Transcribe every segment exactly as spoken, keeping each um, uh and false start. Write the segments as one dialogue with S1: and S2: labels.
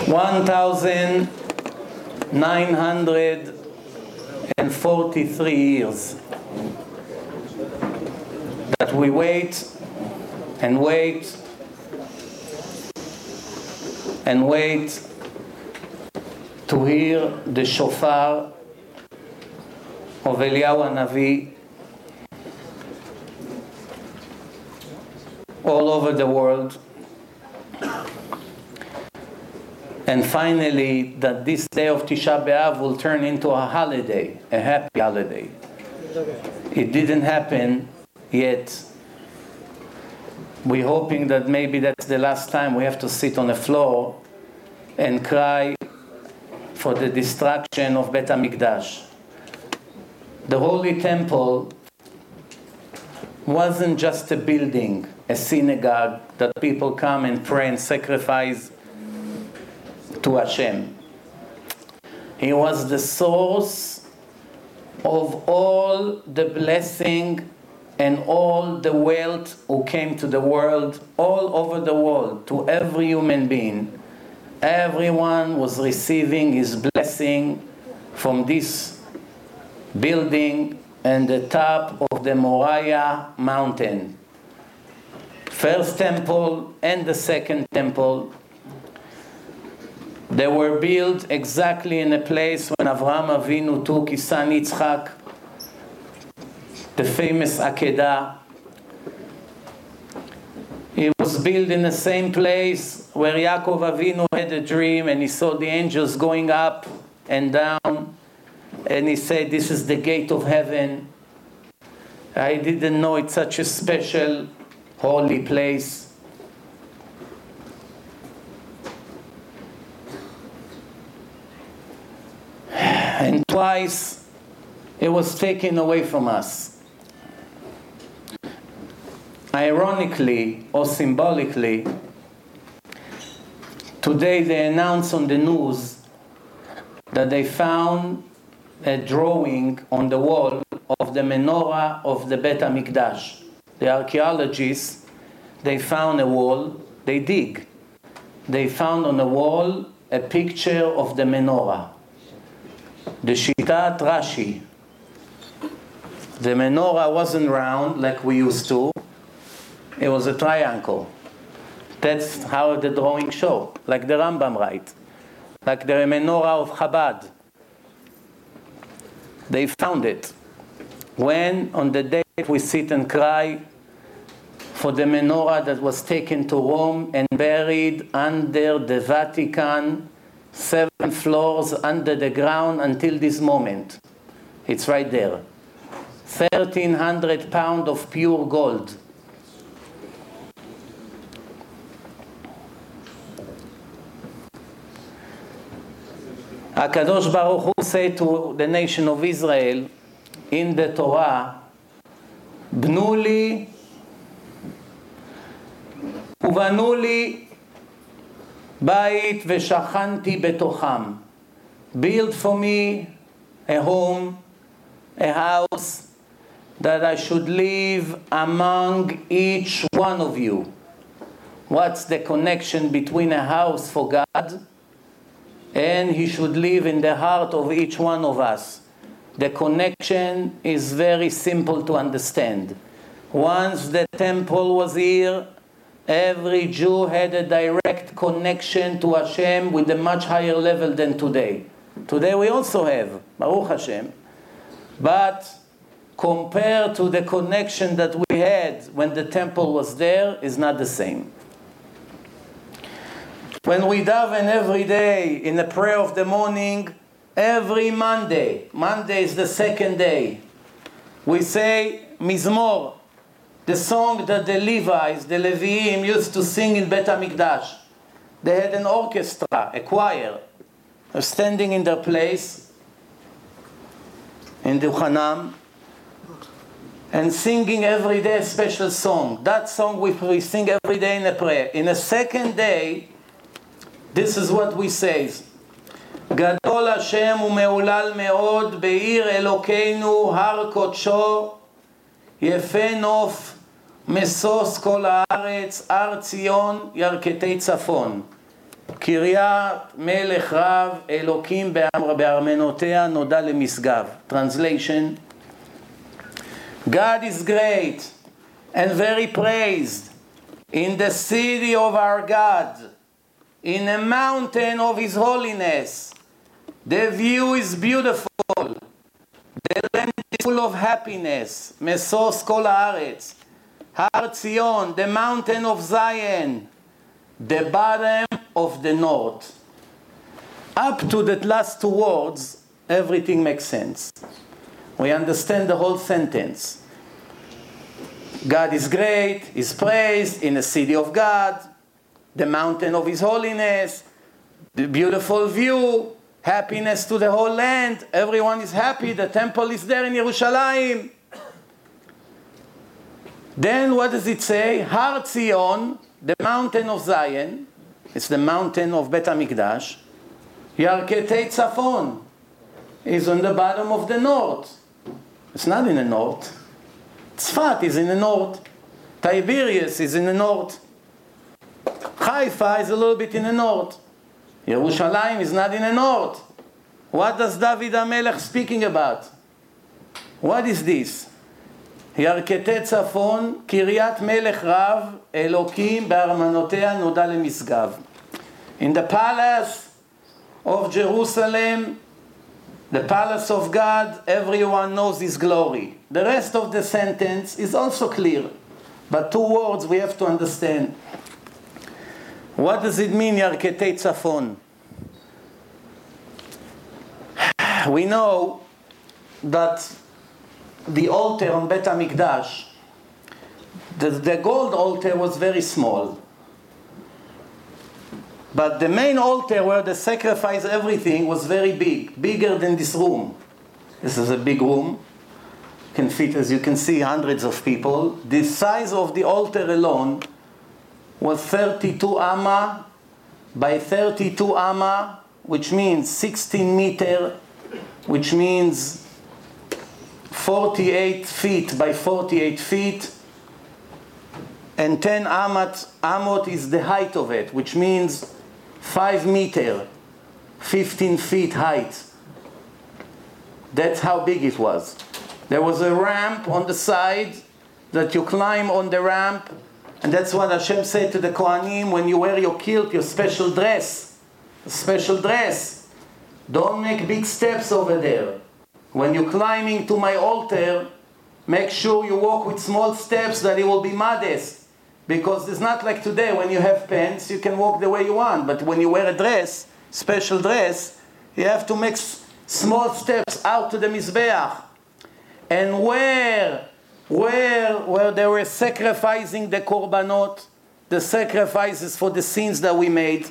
S1: one thousand nine hundred forty-three years that we wait and wait and wait to hear the shofar of Eliyahu Hanavi all over the world. And finally, that this day of Tisha B'Av will turn into a holiday, a happy holiday. It didn't happen yet. We're hoping that maybe that's the last time we have to sit on the floor and cry for the destruction of Bet HaMikdash. The Holy Temple wasn't just a building, a synagogue that people come and pray and sacrifice to Hashem. He was the source of all the blessing and all the wealth who came to the world, all over the world, to every human being. Everyone was receiving his blessing from this building and the top of the Moriah mountain. First temple and the second temple, they were built exactly in a place when Avraham Avinu took his son Yitzchak, the famous Akedah. It was built in the same place where Yaakov Avinu had a dream and he saw the angels going up and down, and he said, "This is the gate of heaven." I didn't know it's such a special, holy place. And twice it was taken away from us. Ironically or symbolically, today they announced on the news that they found a drawing on the wall of the menorah of the Bet HaMikdash. The archaeologists, they found a wall, they dig. They found on the wall a picture of the menorah. The Shitat Rashi. The menorah wasn't round like we used to. It was a triangle. That's how the drawing show, like the Rambam write, like the menorah of Chabad. They found it. When on the day we sit and cry for the menorah that was taken to Rome and buried under the Vatican, seven floors under the ground until this moment. It's right there. thirteen hundred pounds of pure gold. HaKadosh Baruch Hu said to the nation of Israel in the Torah, "Bnu li ubanu li bait veshachanti betocham." Build for me a home, a house, that I should live among each one of you. What's the connection between a house for God and He should live in the heart of each one of us? The connection is very simple to understand. Once the temple was here, every Jew had a direct connection to Hashem with a much higher level than today. Today we also have, Baruch Hashem. But compared to the connection that we had when the temple was there, is not the same. When we daven every day in the prayer of the morning, every Monday, Monday is the second day, we say Mizmor, the song that the Levites, the Leviim, used to sing in Bet HaMikdash. They had an orchestra, a choir, standing in their place in Duchanam and singing every day a special song. That song we, we sing every day in a prayer. In the second day, this is what we say. גדול השם ומהולל מאוד בעיר אלוקינו הר קודשו יפה נוף משוש כל הארץ הר ציון ירכתי צפון. קריית מלך רב, אלוקים בארמנותיה נודע למשגב. Translation: God is great and very praised in the city of our God, in a mountain of his holiness. The view is beautiful. The land is full of happiness. משוש כל הארץ. הר ציון, the mountain of Zion, the bottom of the north. Up to the last two words, everything makes sense. We understand the whole sentence. God is great, is praised in the city of God, the mountain of his holiness, the beautiful view, happiness to the whole land, everyone is happy, the temple is there in Yerushalayim. Then what does it say? Har Zion, the mountain of Zion, it's the mountain of Bet HaMikdash. Yarketei Tzafon is on the bottom of the north. It's not in the north. Tzfat is in the north. Tiberias is in the north. Haifa is a little bit in the north. Yerushalayim is not in the north. What does David HaMelech speaking about? What is this? ירכתי צפון, קריית מלך רב, אלוקים בארמנותיה נודע למשגב. In the palace of Jerusalem, the palace of God, everyone knows his glory. The rest of the sentence is also clear, but two words we have to understand. What does it mean, ירכתי צפון? We know that the altar on Bet HaMikdash, the, the gold altar was very small. But the main altar where they sacrifice everything was very big, bigger than this room. This is a big room. Can fit, as you can see, hundreds of people. The size of the altar alone was thirty-two amma by thirty-two amma, which means sixteen meter, which means forty-eight feet by forty-eight feet, and ten amot, amot is the height of it, which means five meter, fifteen feet height. That's how big it was. There was a ramp on the side that you climb on the ramp, and that's what Hashem said to the Kohanim: when you wear your kilt, your special dress, special dress, don't make big steps over there. When you're climbing to my altar, make sure you walk with small steps, that it will be modest. Because it's not like today, when you have pants, you can walk the way you want. But when you wear a dress, special dress, you have to make s- small steps out to the Mizbeach. And where, where, where they were sacrificing the korbanot, the sacrifices for the sins that we made.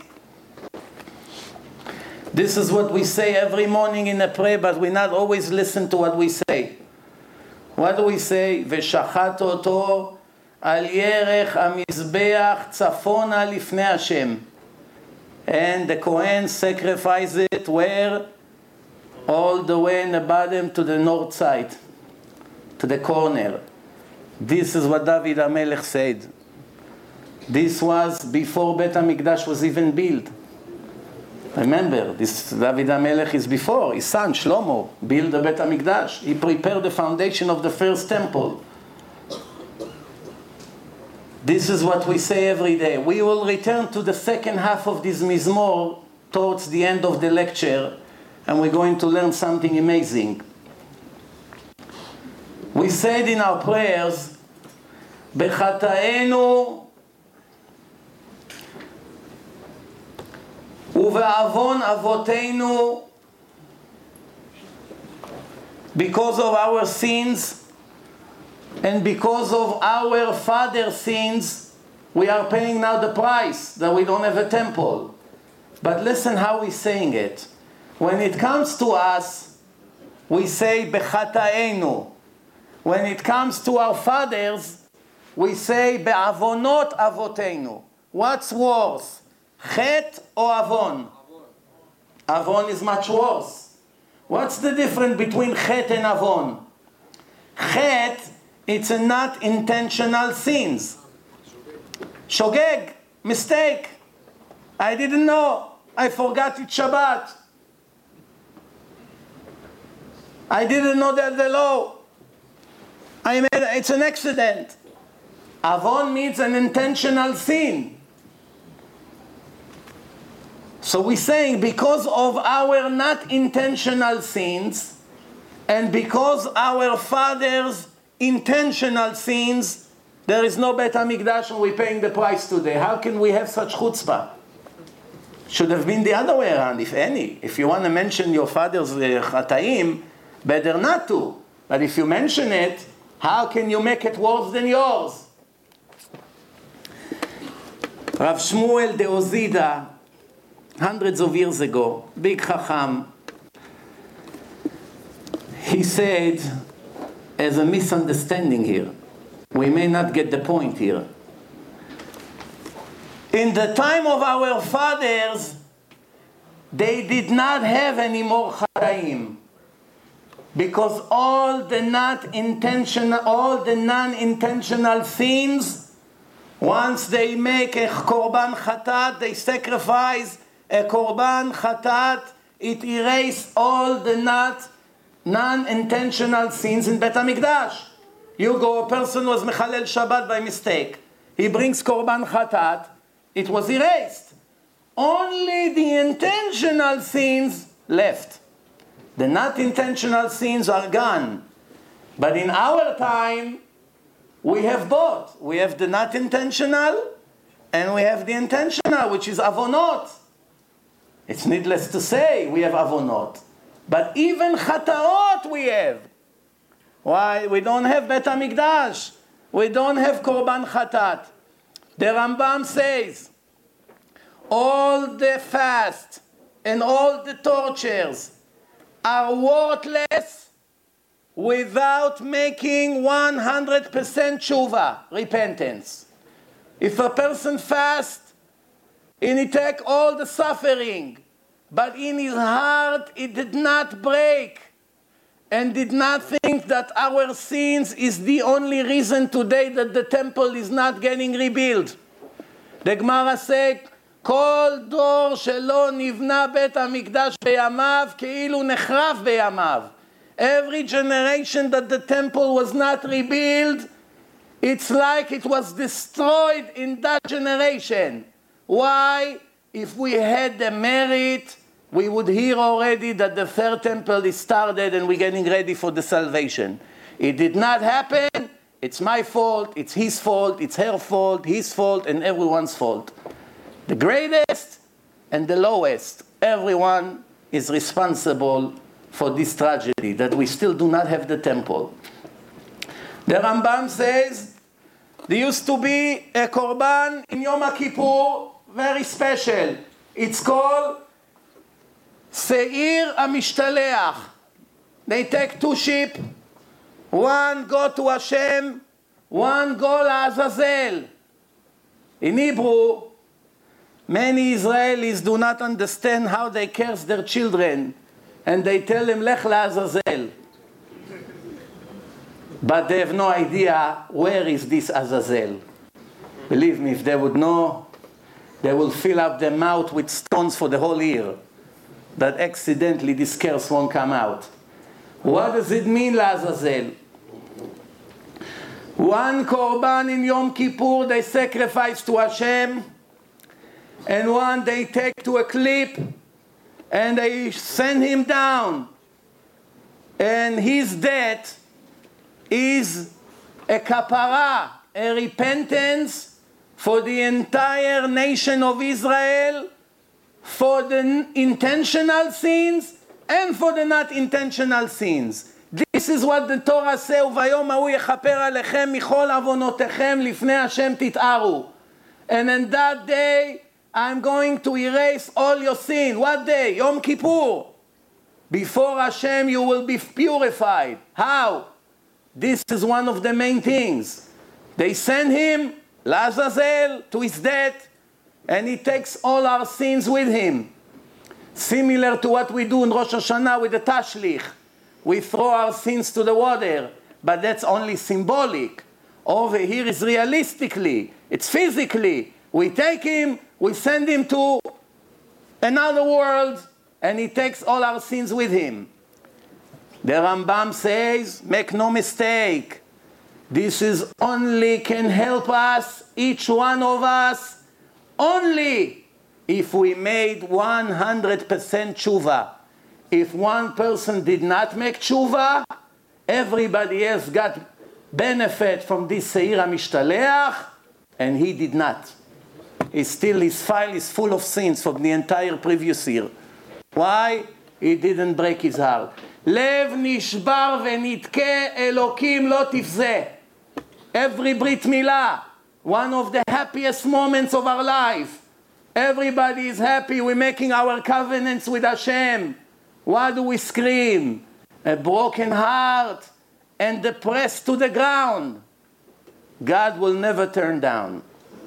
S1: This is what we say every morning in a prayer, but we not always listen to what we say. What do we say? ושחט אותו על ירך המזבח צפונה לפני השם. And the Kohen sacrificed it where? All the way in the bottom to the north side, to the corner. This is what David HaMelech said. This was before Bet HaMikdash was even built. Remember, this David HaMelech is before. His son, Shlomo, built the Bet HaMikdash. He prepared the foundation of the first temple. This is what we say every day. We will return to the second half of this Mizmor towards the end of the lecture, and we're going to learn something amazing. We said in our prayers, בחטאינו ובעוון אבותינו, because of our sins and because of our father's sins, we are paying now the price that we don't have a temple. But listen how we're saying it. When it comes to us, we say בחטאינו. When it comes to our fathers, we say בעוונot אבותינו. What's worse? Chet or Avon? Avon is much worse. What's the difference between Chet and Avon? Chet, it's a not intentional sins. Shogeg, mistake. I didn't know. I forgot it's Shabbat. I didn't know that the law. I made, it's an accident. Avon means an intentional sin. So we're saying because of our not intentional sins and because our fathers' intentional sins, there is no Bet HaMikdash and we're paying the price today. How can we have such chutzpah? Should have been the other way around, if any. If you want to mention your father's uh, chataim, better not to. But if you mention it, how can you make it worse than yours? Rav Shmuel de Ozida, hundreds of years ago, big chacham, he said, there's a misunderstanding here. We may not get the point here. In the time of our fathers, they did not have any more chataim. Because all the not intentional, all the non-intentional sins, once they make a korban chatat, they sacrifice a korban chatat, it erases all the not non-intentional sins in Bet HaMikdash. You go, a person was mechalel Shabbat by mistake. He brings korban chatat, it was erased. Only the intentional sins left. The not intentional sins are gone. But in our time, we have both. We have the not intentional, and we have the intentional, which is avonot. It's needless to say, we have avonot. But even chataot we have. Why? We don't have Bet HaMikdash. We don't have korban chatat. The Rambam says, all the fast and all the tortures are worthless without making one hundred percent tshuva, repentance. If a person fasts and he take all the suffering, but in his heart it did not break and did not think that our sins is the only reason today that the temple is not getting rebuilt. The Gemara says, כל דור שלא נבנה בית המקדש בימיו כאילו נחרב בימיו. Every generation that the temple was not rebuilt, it's like it was destroyed in that generation. Why? If we had the merit, we would hear already that the third temple is started and we're getting ready for the salvation. It did not happen. It's my fault, it's his fault, it's her fault, his fault, and everyone's fault. The greatest and the lowest, everyone is responsible for this tragedy, that we still do not have the temple. The Rambam says, there used to be a korban in Yom Kippur, very special. It's called Seir HaMishtaleach. They take two sheep, one go to Hashem, one go to In Hebrew, many Israelis do not understand how they curse their children, and they tell them, Lech LaAzazel. But they have no idea where is this Azazel. Believe me, if they would know, they will fill up their mouth with stones for the whole year, that accidentally this curse won't come out. What does it mean, LaAzazel? One korban in Yom Kippur they sacrifice to Hashem, and one they take to a cliff and they send him down. And his death is a kapara, a repentance for the entire nation of Israel, for the intentional sins and for the not intentional sins. This is what the Torah says, וביום ההוא יכפר עליכם מכל עוונותיכם לפני השם תתארו. And in that day, I'm going to erase all your sin. What day? Yom Kippur. Before Hashem, you will be purified. How? This is one of the main things. They send him, LaAzazel, to his death, and he takes all our sins with him. Similar to what we do in Rosh Hashanah with the Tashlich. We throw our sins to the water, but that's only symbolic. Over here is realistically, it's physically. We take him, we send him to another world, and he takes all our sins with him. The Rambam says, make no mistake, this is only can help us, each one of us, only if we made one hundred percent tshuva. If one person did not make tshuva, everybody else got benefit from this Seir HaMishtaleach, and he did not. He still, his file is full of sins from the entire previous year. Why? He didn't break his heart. לב נשבר ונתקה, אלוקים לא תפזה. Every Brit Milah, one of the happiest moments of our life. Everybody is happy, we're making our covenants with Hashem. What do we scream? A broken heart and depressed to the ground. God will never turn down.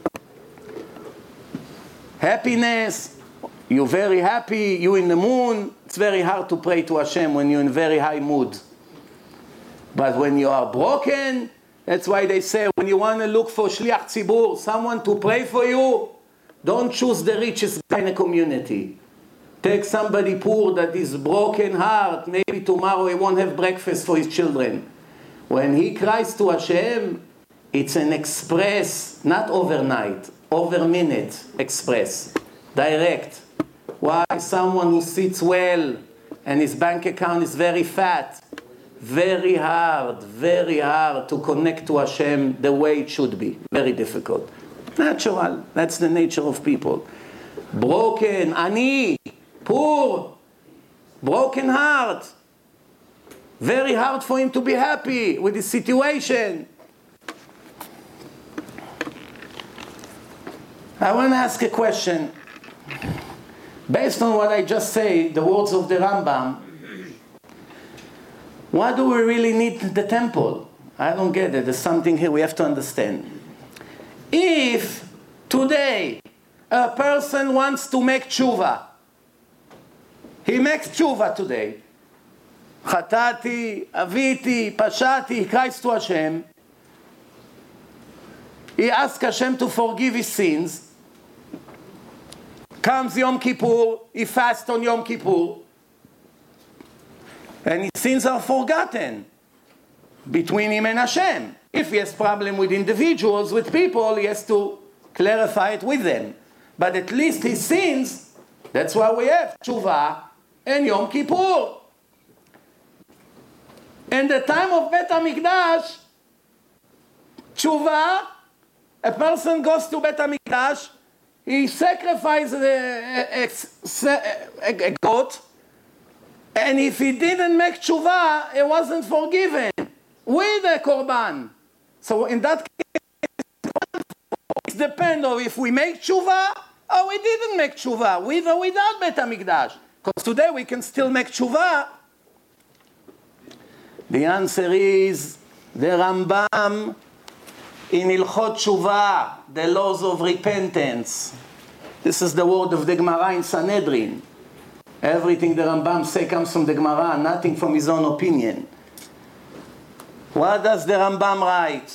S1: Happiness, you're very happy, you're in the moon. It's very hard to pray to Hashem when you're in very high mood. But when you are broken, that's why they say when you want to look for shliach tzibur, someone to pray for you, don't choose the richest guy in the community. Take somebody poor that is broken heart. Maybe tomorrow he won't have breakfast for his children. When he cries to Hashem, it's an express, not overnight, over minute express, direct. Why? Someone who sits well and his bank account is very fat. Very hard, very hard to connect to Hashem the way it should be. Very difficult. Natural. That's the nature of people. Broken, ani, poor, broken heart. Very hard for him to be happy with his situation. I want to ask a question. Based on what I just say, the words of the Rambam, why do we really need the temple? I don't get it. There's something here we have to understand. If today a person wants to make tshuva, he makes tshuva today. Chatati, aviti, pashati, he cries to Hashem. He asks Hashem to forgive his sins. Comes Yom Kippur, he fasts on Yom Kippur. And his sins are forgotten between him and Hashem. If he has problem with individuals, with people, he has to clarify it with them. But at least his sins, that's why we have Tshuva and Yom Kippur. In the time of Bet HaMikdash, Tshuva, a person goes to Bet HaMikdash, he sacrifices a, a, a, a goat, and if he didn't make tshuva, it wasn't forgiven with a korban. So in that case, it depends on if we make tshuva or we didn't make tshuva, with or without Bet HaMikdash. Because today we can still make tshuva. The answer is the Rambam in Ilchot Tshuva, the laws of repentance. This is the word of the Gemara in Sanhedrin. Everything the Rambam say comes from the Gemara, nothing from his own opinion. What does the Rambam write?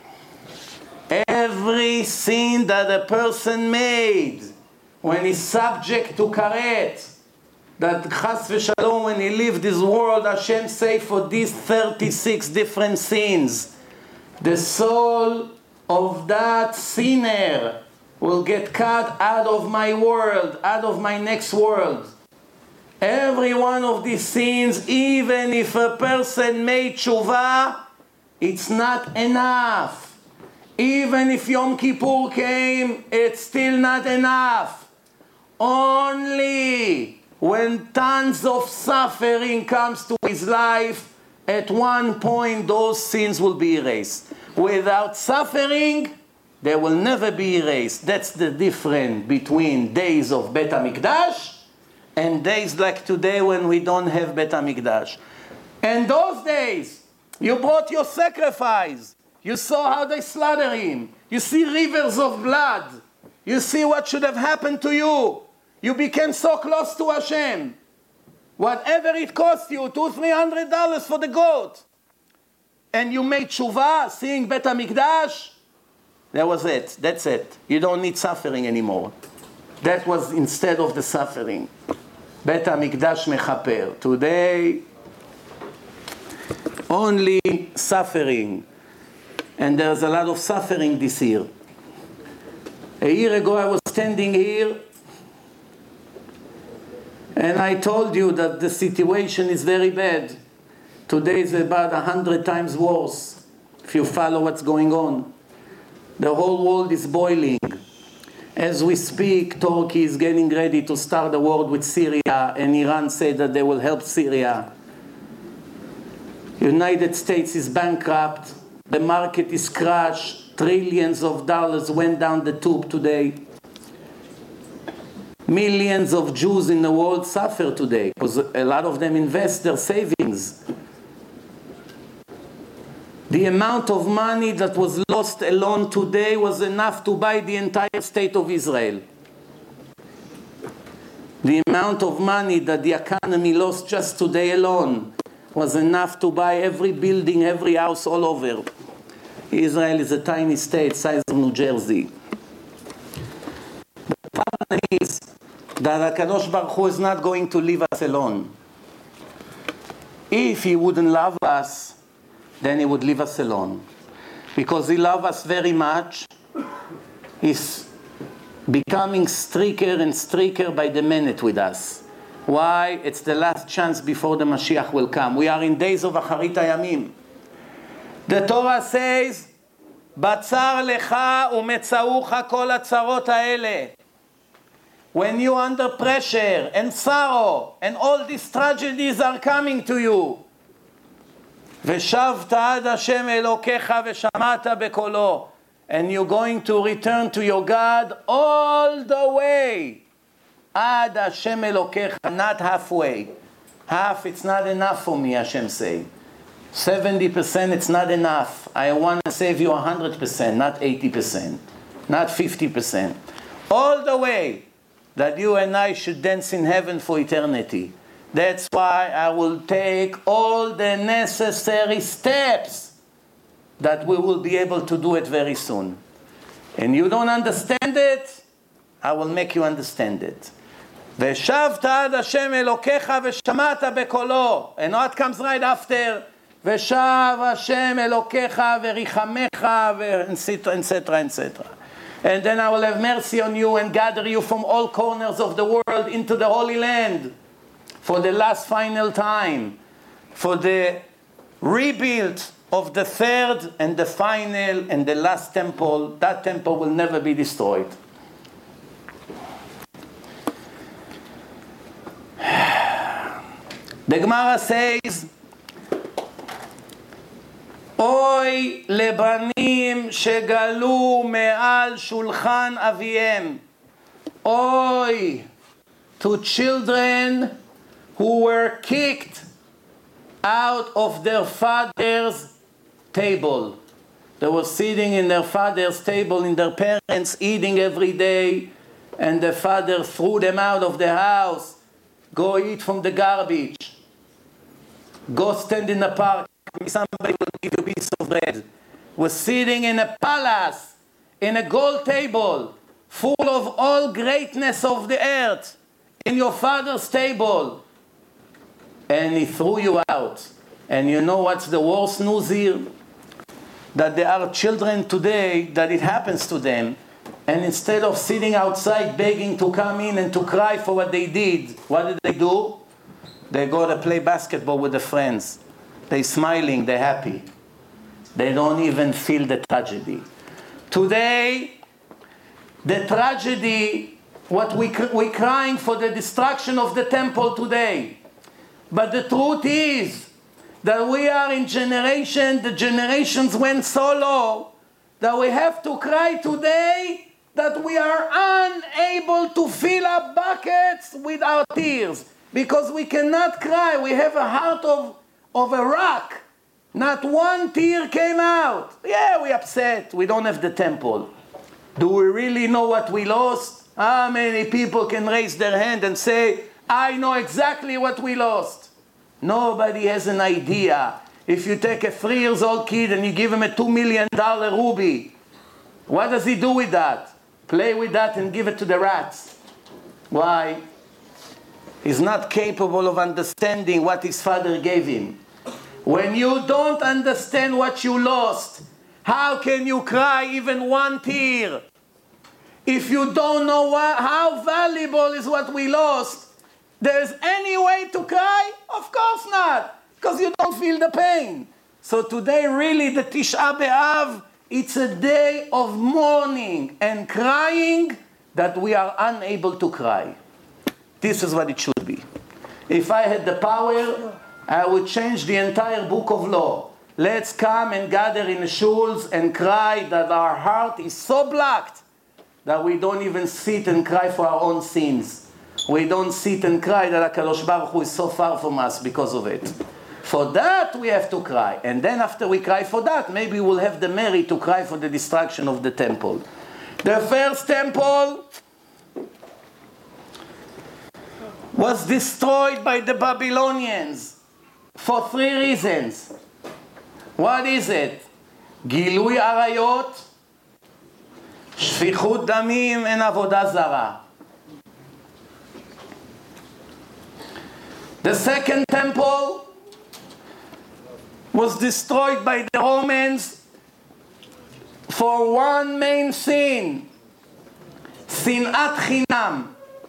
S1: Every sin that a person made when he's subject to karet, that chas v'shalom, when he leave this world, Hashem say for these thirty-six different sins, the soul of that sinner will get cut out of my world, out of my next world. Every one of these sins, even if a person made tshuva, it's not enough. Even if Yom Kippur came, it's still not enough. Only when tons of suffering comes to his life, at one point those sins will be erased. Without suffering, they will never be erased. That's the difference between days of Bet HaMikdash and days like today when we don't have Bet HaMikdash. And those days, you brought your sacrifice. You saw how they slaughter him. You see rivers of blood. You see what should have happened to you. You became so close to Hashem. Whatever it cost you, two, three hundred dollars for the goat. And you made tshuva, seeing Bet HaMikdash. That was it. That's it. You don't need suffering anymore. That was instead of the suffering. Bet HaMikdash mechaper. Today, only suffering. And there's a lot of suffering this year. A year ago I was standing here and I told you that the situation is very bad. Today is about a hundred times worse, if you follow what's going on. The whole world is boiling. As we speak, Turkey is getting ready to start a war with Syria, and Iran said that they will help Syria. United States is bankrupt. The market is crashed. Trillions of dollars went down the tube today. Millions of Jews in the world suffer today because a lot of them invest their savings. The amount of money that was lost alone today was enough to buy the entire state of Israel. The amount of money that the economy lost just today alone was enough to buy every building, every house all over. Israel is a tiny state, size of New Jersey. The problem is that HaKadosh Baruch Hu is not going to leave us alone. If He wouldn't love us, then He would leave us alone. Because He loves us very much, He's becoming stricter and stricter by the minute with us. Why? It's the last chance before the Mashiach will come. We are in days of Acharit HaYamim. The Torah says, Batzar lecha umetzaucha kol hatzarot haele. When you are under pressure and sorrow and all these tragedies are coming to you, ושבת עד השם אלוקיך ושמעת בקולו, and you're going to return to your God all the way. עד השם אלוקיך, not halfway. Half, it's not enough for me, Hashem say. seventy percent, it's not enough. I want to save you one hundred percent, not eighty percent, not fifty percent. All the way that you and I should dance in heaven for eternity. That's why I will take all the necessary steps that we will be able to do it very soon. And you don't understand it, I will make you understand it. ושבת עד השם אלוקיך ושמעת בקולו. And what comes right after? ושב השם אלוקיך וריחמך, et cetera, et cetera, et cetera. And then I will have mercy on you and gather you from all corners of the world into the Holy Land for the last final time, for the rebuild of the third and the final and the last temple. That temple will never be destroyed. The Gemara says, Oy lebanim shegalu me'al shulchan aviem. Oy to children who were kicked out of their father's table. They were sitting in their father's table, in their parents, eating every day, and the father threw them out of the house. Go eat from the garbage. Go stand in the park. Somebody will give you a piece of bread. We're sitting in a palace, in a gold table, full of all greatness of the earth, in your father's table. And he threw you out. And you know what's the worst news here? That there are children today that it happens to them. And instead of sitting outside begging to come in and to cry for what they did, what did they do? They go to play basketball with their friends. They're smiling, they're happy. They don't even feel the tragedy. Today, the tragedy, what we, we're crying for the destruction of the temple today. But the truth is that we are in generation, the generations went so low that we have to cry today that we are unable to fill up buckets with our tears. Because we cannot cry. We have a heart of, of a rock. Not one tear came out. Yeah, we're upset. We don't have the temple. Do we really know what we lost? How many people can raise their hand and say, I know exactly what we lost? Nobody has an idea. If you take a three years old kid and you give him a two million dollar ruby, what does he do with that? Play with that and give it to the rats. Why? He's not capable of understanding what his father gave him. When you don't understand what you lost, how can you cry even one tear? If you don't know what, how valuable is what we lost, there's any way to cry? Of course not, because you don't feel the pain. So today, really, the Tisha B'Av, it's a day of mourning and crying that we are unable to cry. This is what it should be. If I had the power, I would change the entire book of law. Let's come and gather in the shuls and cry that our heart is so blocked that we don't even sit and cry for our own sins. We don't sit and cry that HaKadosh Baruch Hu is so far from us because of it. For that we have to cry. And then after we cry for that, maybe we'll have the merit to cry for the destruction of the temple. The first temple was destroyed by the Babylonians for three reasons. What is it? Gilui arayot, shfichut damim, and avodah zara. The second temple was destroyed by the Romans for one main sin, sinat chinam,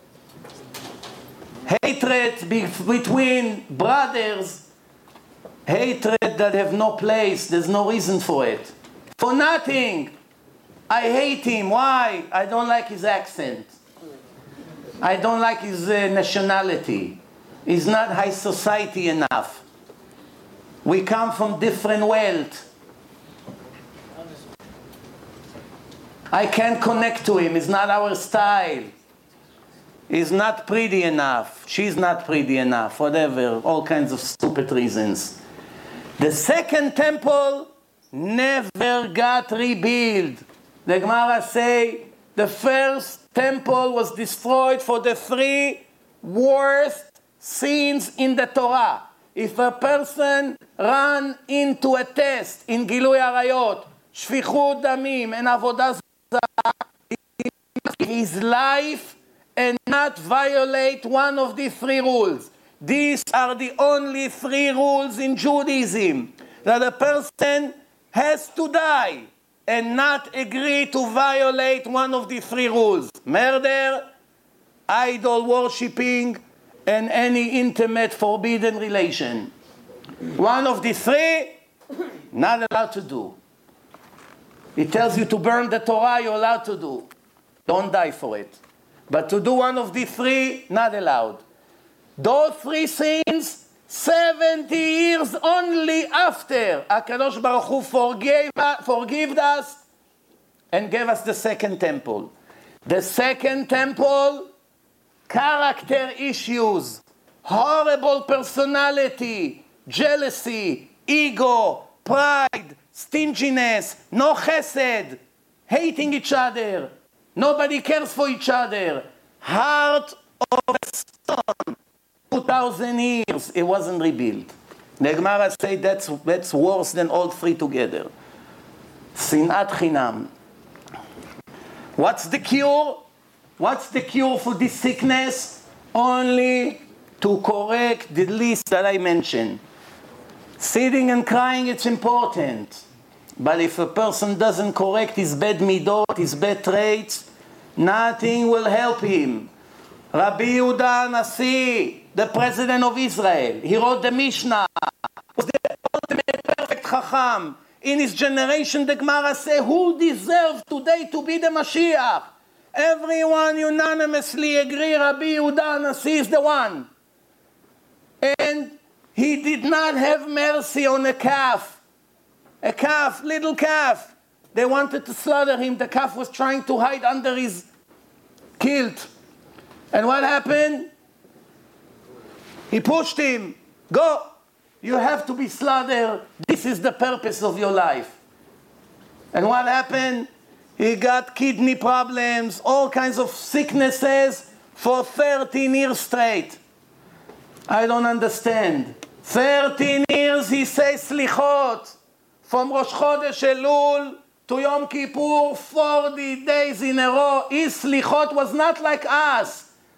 S1: hatred be- between brothers, hatred that have no place, there's no reason for it. For nothing. I hate him. Why? I don't like his accent. I don't like his uh, nationality. He's not high society enough. We come from different wealth. I can't connect to him. It's not our style. He's not pretty enough. She's not pretty enough. Whatever. All kinds of stupid reasons. The second temple never got rebuilt. The Gemara say the first temple was destroyed for the three worst sins in the Torah. If a person ran into a test in Gilui Arayot, Shfichut Damim, and Avodah Zarah, his life and not violate one of the three rules. These are the only three rules in Judaism, that a person has to die and not agree to violate one of the three rules: murder, idol worshipping, and any intimate forbidden relation. One of the three, not allowed to do. It tells you to burn the Torah, you're allowed to do. Don't die for it. But to do one of the three, not allowed. Those three sins, seventy years only after HaKadosh Baruch Hu forgave, forgave us and gave us the second temple. The second temple, character issues, horrible personality, jealousy, ego, pride, stinginess, no chesed, hating each other, nobody cares for each other, heart of a stone. two thousand years it wasn't rebuilt. The Gemara say that's, that's worse than all three together. Sinat chinam. What's the cure? What's the cure for this sickness? Only to correct the list that I mentioned. Sitting and crying, it's important. But if a person doesn't correct his bad midot, his bad traits, nothing will help him. Rabbi Yehuda Nasi, the president of Israel, he wrote the Mishnah, was the ultimate perfect Chacham. In his generation, the Gemara say, who deserves today to be the Mashiach? Everyone unanimously agree Rabbi Yehuda Nasi is the one. And he did not have mercy on a calf. A calf, little calf. They wanted to slaughter him. The calf was trying to hide under his kilt. And what happened? He pushed him. Go. You have to be slaughtered. This is the purpose of your life. And what happened? He got kidney problems, all kinds of sicknesses for thirteen years straight. I don't understand. thirteen years he says slichot. From Rosh Chodesh Elul to Yom Kippur, forty days in a row. His slichot was not like us.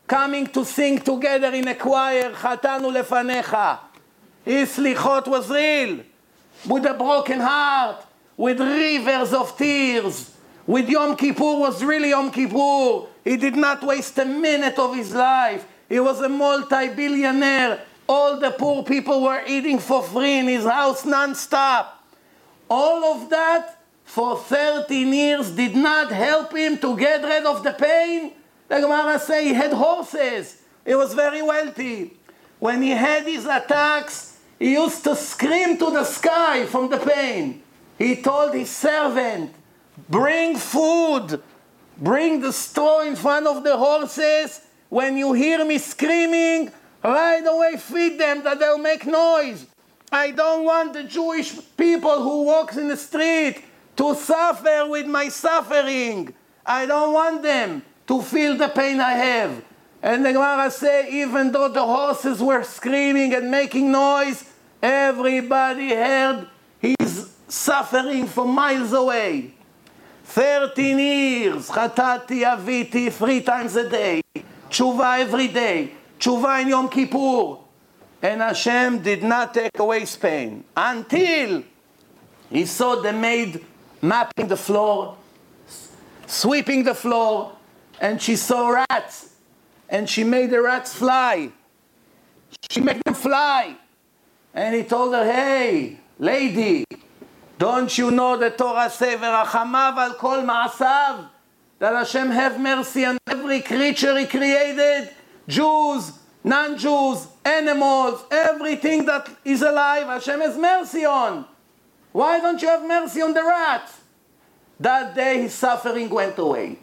S1: coming to sing together in a choir, Chatanu Lefanecha. His slichot was real, with a broken heart, with rivers of tears. With Yom Kippur was really Yom Kippur. He did not waste a minute of his life. He was a multi-billionaire. All the poor people were eating for free in his house non-stop. All of that for thirteen years did not help him to get rid of the pain. The Gemara says he had horses. He was very wealthy. When he had his attacks, he used to scream to the sky from the pain. He told his servant, bring food, bring the straw in front of the horses. When you hear me screaming, right away feed them that they'll make noise. I don't want the Jewish people who walk in the street to suffer with my suffering. I don't want them to feel the pain I have. And the Gemara says, even though the horses were screaming and making noise, everybody heard his suffering from miles away. thirteen years, Chatati, Aviti, three times a day. Tshuva every day. Tshuva in Yom Kippur. And Hashem did not take away his pain. Until he saw the maid mapping the floor, sweeping the floor, and she saw rats. And she made the rats fly. She made them fly. And he told her, hey, lady, don't you know the Torah says, V'rachamav al kol ma'asav, that Hashem have mercy on every creature he created, Jews, non-Jews, animals, everything that is alive, Hashem has mercy on. Why don't you have mercy on the rats? That day his suffering went away.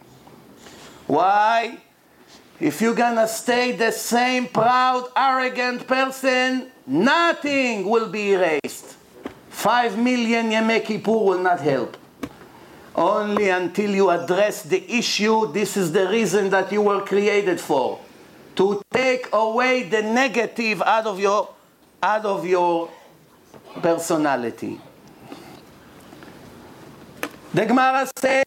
S1: Why? If you're gonna stay the same proud, arrogant person, nothing will be erased. Five million Yemei Kippur will not help. Only until you address the issue, this is the reason that you were created for. To take away the negative out of your, out of your personality. The Gemara says,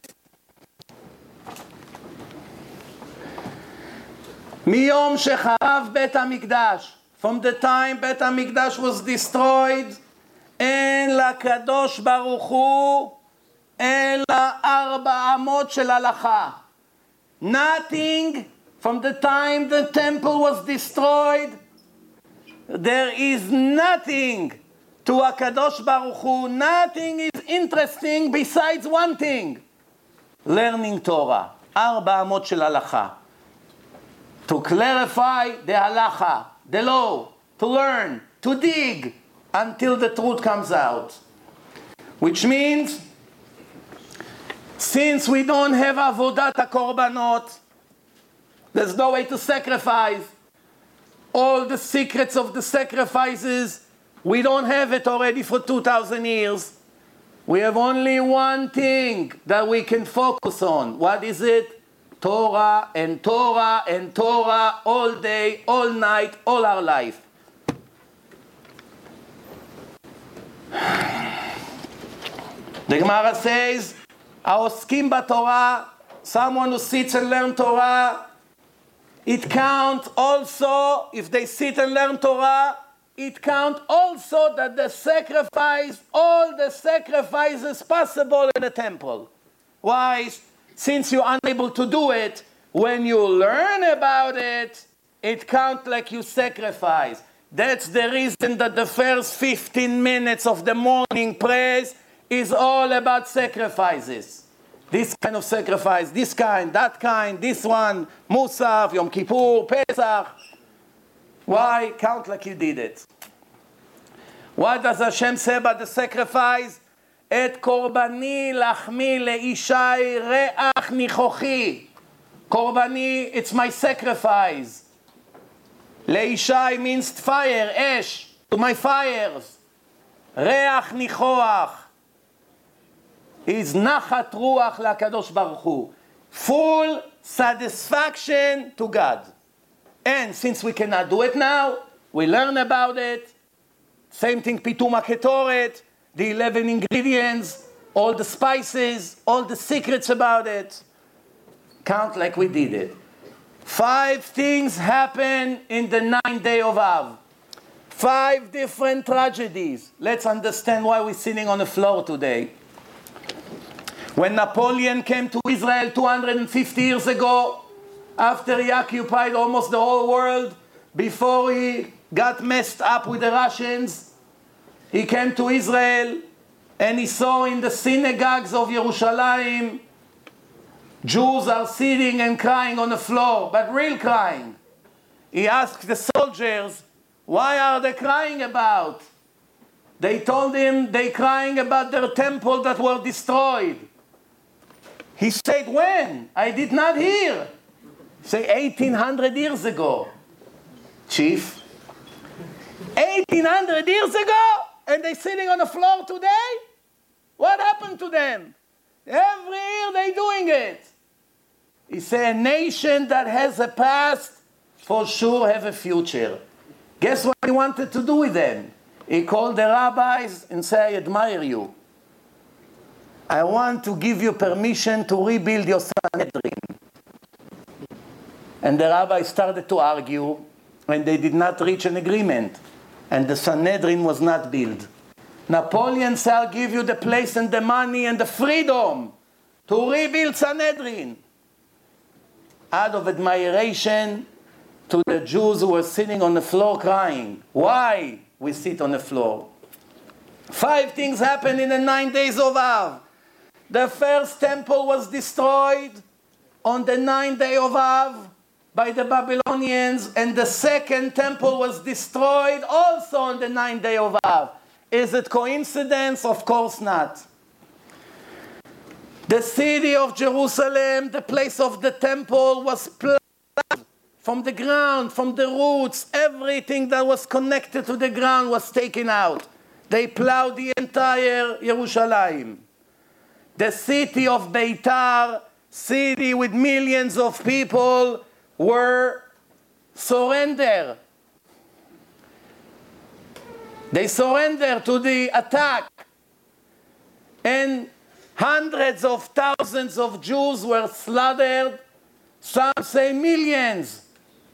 S1: Miyom shecharav Bet HaMikdash, from the time Bet HaMikdash was destroyed, אין לקדוש ברוך הוא אלא ארבע אמות של הלכה. Nothing from the time the temple was destroyed, there is nothing to HaKadosh Baruch Hu, nothing is interesting besides one thing, learning Torah. ארבע אמות של הלכה. To clarify the halacha, the law, to learn, to dig, until the truth comes out. Which means, since we don't have avodat hakorbanot, there's no way to sacrifice. All the secrets of the sacrifices, we don't have it already for two thousand years. We have only one thing that we can focus on. What is it? Torah and Torah and Torah all day, all night, all our life. The Gemara says, העוסקים בתורה, someone who sits and learns Torah, it counts also, if they sit and learn Torah, it counts also that they sacrifice all the sacrifices possible in the temple. Why? Since you're unable to do it, when you learn about it, it counts like you sacrifice. That's the reason that the first fifteen minutes of the morning prayers is all about sacrifices. This kind of sacrifice, this kind, that kind, this one, Musaf, Yom Kippur, Pesach. Why? Count like you did it. What does Hashem say about the sacrifice? Et korbani lachmi leishai reach nichochi. Korbani, it's my sacrifice. Leishai means fire, ash, to my fires. Reach nichoach is nachat ruach lakadosh baruch hu. Full satisfaction to God. And since we cannot do it now, we learn about it. Same thing, pitum haketoret, the eleven ingredients, all the spices, all the secrets about it. Count like we did it. Five things happen in the ninth day of Av. Five different tragedies. Let's understand why we're sitting on the floor today. When Napoleon came to Israel two hundred fifty years ago, after he occupied almost the whole world, before he got messed up with the Russians, he came to Israel and he saw in the synagogues of Jerusalem, Jews are sitting and crying on the floor, but real crying. He asked the soldiers, why are they crying about? They told him they're crying about their temple that were destroyed. He said, when? I did not hear. Say, eighteen hundred years ago. Chief, eighteen hundred years ago? And they're sitting on the floor today? What happened to them? Every year they're doing it. He said, a nation that has a past for sure have a future. Guess what he wanted to do with them? He called the rabbis and said, I admire you. I want to give you permission to rebuild your Sanhedrin. And the rabbis started to argue, and they did not reach an agreement. And the Sanhedrin was not built. Napoleon said, I'll give you the place and the money and the freedom to rebuild Sanhedrin. Out of admiration to the Jews who were sitting on the floor crying. Why we sit on the floor? Five things happened in the nine days of Av. The first temple was destroyed on the ninth day of Av by the Babylonians, and the second temple was destroyed also on the ninth day of Av. Is it coincidence? Of course not. The city of Jerusalem, the place of the temple, was plowed from the ground, from the roots. Everything that was connected to the ground was taken out. They plowed the entire Jerusalem. The city of Beitar, city with millions of people, were surrendered. They surrendered to the attack. And hundreds of thousands of Jews were slaughtered. Some say millions.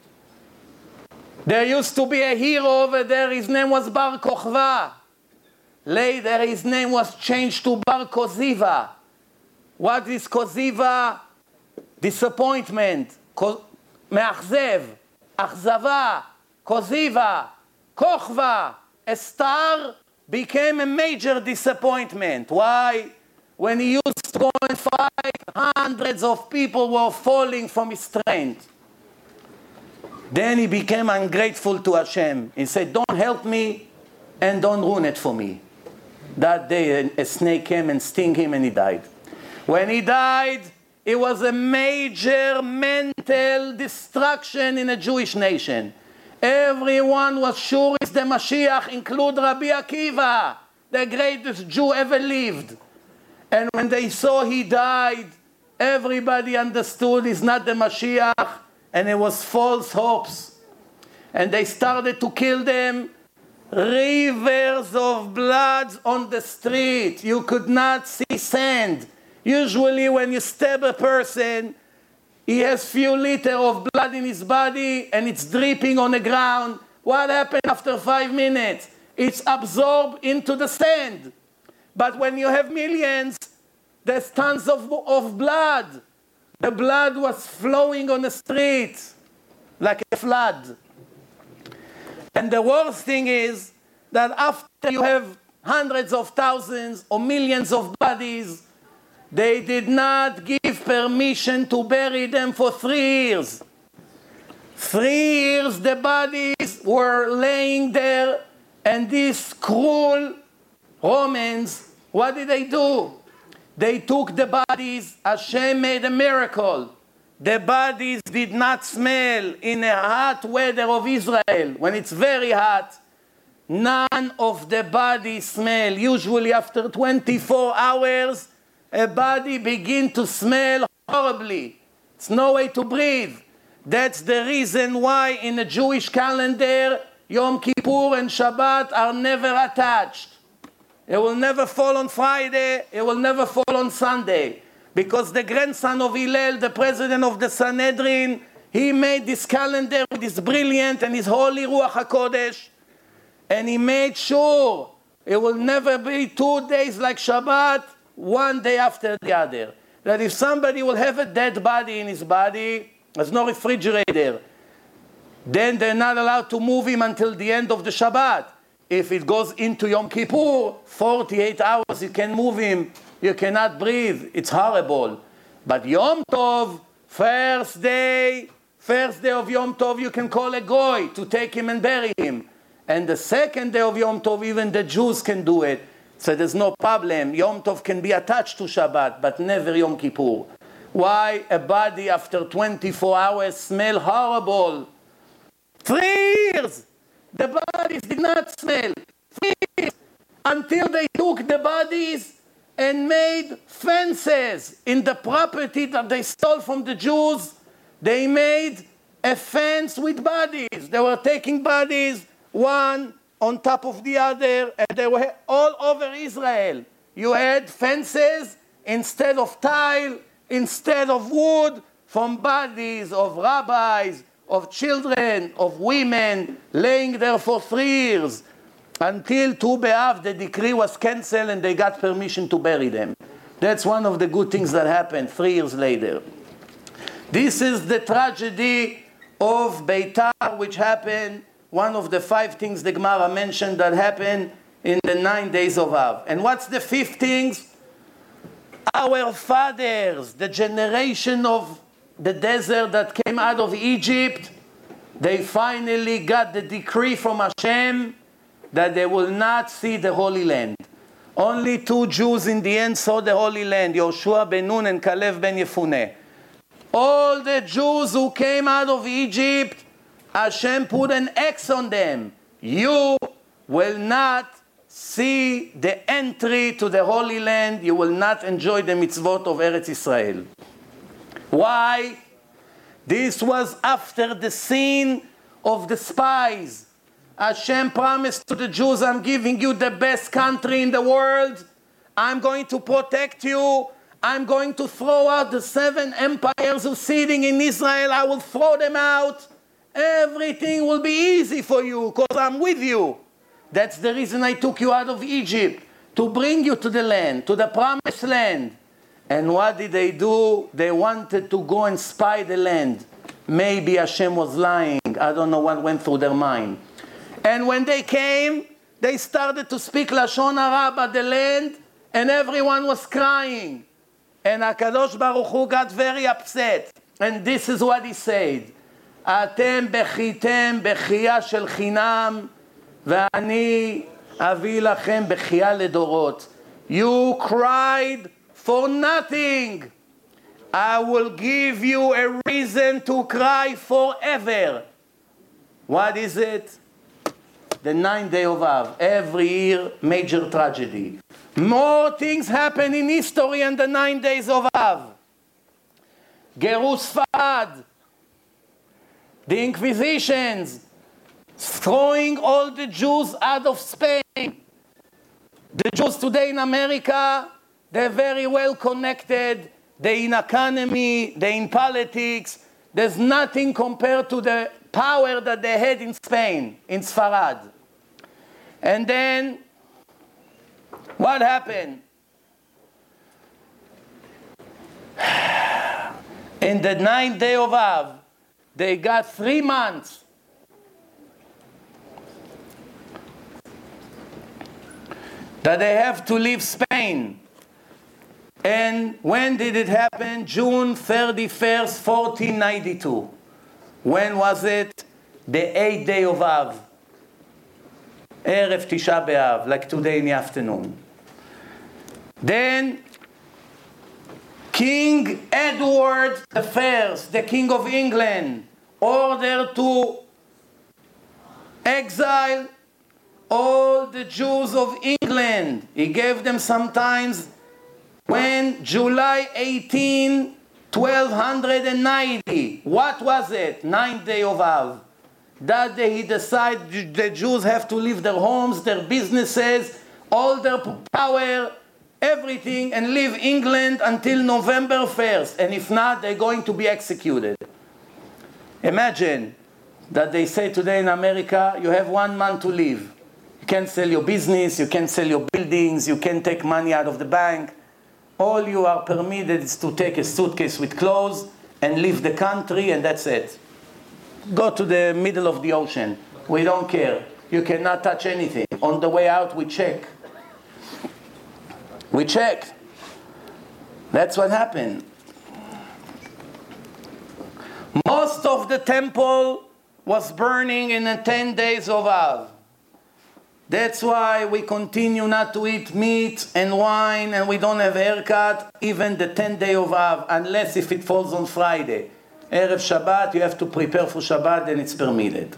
S1: There used to be a hero over there. His name was Bar Kokhba. Later, his name was changed to Bar Koziva. What is Koziva? Disappointment. Ko- Me'achzev. Achzava. Koziva. Kokhva. A star became a major disappointment. Why? When he used to go and fight, hundreds of people were falling from his strength. Then he became ungrateful to Hashem. He said, don't help me and don't ruin it for me. That day, a snake came and stung him and he died. When he died, it was a major mental destruction in a Jewish nation. Everyone was sure it's the Mashiach, include Rabbi Akiva, the greatest Jew ever lived. And when they saw he died, everybody understood he's not the Mashiach, and it was false hopes. And they started to kill them. Rivers of blood on the street. You could not see sand. Usually when you stab a person, he has few liters of blood in his body and it's dripping on the ground. What happened after five minutes? It's absorbed into the sand. But when you have millions, there's tons of, of blood. The blood was flowing on the street like a flood. And the worst thing is that after you have hundreds of thousands or millions of bodies, they did not give permission to bury them for three years. Three years the bodies were laying there, and these cruel Romans, what did they do? They took the bodies. Hashem made a miracle. The bodies did not smell in the hot weather of Israel. When it's very hot, none of the bodies smell. Usually after twenty-four hours, a body begins to smell horribly. It's no way to breathe. That's the reason why in the Jewish calendar, Yom Kippur and Shabbat are never attached. It will never fall on Friday. It will never fall on Sunday. Because the grandson of Hillel, the president of the Sanhedrin, He made this calendar with his brilliant and his holy Ruach HaKodesh, and he made sure it will never be two days like Shabbat, one day after the other. That if somebody will have a dead body in his body, there's no refrigerator, then they're not allowed to move him until the end of the Shabbat. If it goes into Yom Kippur, forty-eight hours you can move him, you cannot breathe, it's horrible. But Yom Tov, first day, first day of Yom Tov, you can call a goy to take him and bury him. And the second day of Yom Tov, even the Jews can do it. So there's no problem. Yom Tov can be attached to Shabbat, but never Yom Kippur. Why? A body after twenty-four hours smell horrible. Three years! The bodies did not smell. Three years! Until they took the bodies and made fences in the property that they stole from the Jews. They made a fence with bodies. They were taking bodies, one on top of the other, and they were all over Israel. You had fences instead of tile, instead of wood, from bodies of rabbis, of children, of women, laying there for three years, until Tu B'Av, the decree was cancelled and they got permission to bury them. That's one of the good things that happened three years later. This is the tragedy of Beitar, which happened, one of the five things the Gemara mentioned that happened in the nine days of Av. And what's the fifth things? Our fathers, the generation of the desert that came out of Egypt, they finally got the decree from Hashem that they will not see the Holy Land. Only two Jews in the end saw the Holy Land, Yoshua ben Nun and Kalev ben Yefuneh. All the Jews who came out of Egypt, Hashem put an X on them. You will not see the entry to the Holy Land. You will not enjoy the mitzvot of Eretz Israel. Why? This was after the sin of the spies. Hashem promised to the Jews, I'm giving you the best country in the world. I'm going to protect you. I'm going to throw out the seven empires who are sitting in Israel. I will throw them out. Everything will be easy for you because I'm with you. That's the reason I took you out of Egypt, to bring you to the land, to the promised land. And what did they do? They wanted to go and spy the land. Maybe Hashem was lying. I don't know what went through their mind. And when they came, they started to speak Lashon Hara about the land, and everyone was crying. And HaKadosh Baruch Hu got very upset. And this is what he said. Atem bechitem bechia shel chinam, ve'ani avi lachem bechia ledorot. You cried for nothing. I will give you a reason to cry forever. What is it? The ninth day of Av. Every year, major tragedy. More things happen in history on the nine days of Av. Gerus Sfarad. The Inquisitions. Throwing all the Jews out of Spain. The Jews today in America, they're very well connected. They're in economy, they're in politics. There's nothing compared to the power that they had in Spain, in Sfarad. And then, what happened? In the ninth day of Av, they got three months that they have to leave Spain. And when did it happen? June thirty-first, fourteen ninety-two. When was it? The eighth day of Av. Erev Tisha B'Av, like today in the afternoon. Then, King Edward the First, the King of England, ordered to exile all the Jews of England. He gave them sometimes when July eighteenth, twelve ninety. What was it? Ninth day of Av. That day he decided the Jews have to leave their homes, their businesses, all their power, everything, and leave England until November first. And if not, they're going to be executed. Imagine that they say today in America, you have one month to live. You can't sell your business, you can't sell your buildings, you can't take money out of the bank. All you are permitted is to take a suitcase with clothes and leave the country, and that's it. Go to the middle of the ocean. We don't care. You cannot touch anything. On the way out, we check. We check. That's what happened. Most of the temple was burning in the ten days of Av. That's why we continue not to eat meat and wine, and we don't have haircut even the tenth day of Av, unless if it falls on Friday. Erev Shabbat, you have to prepare for Shabbat, and it's permitted.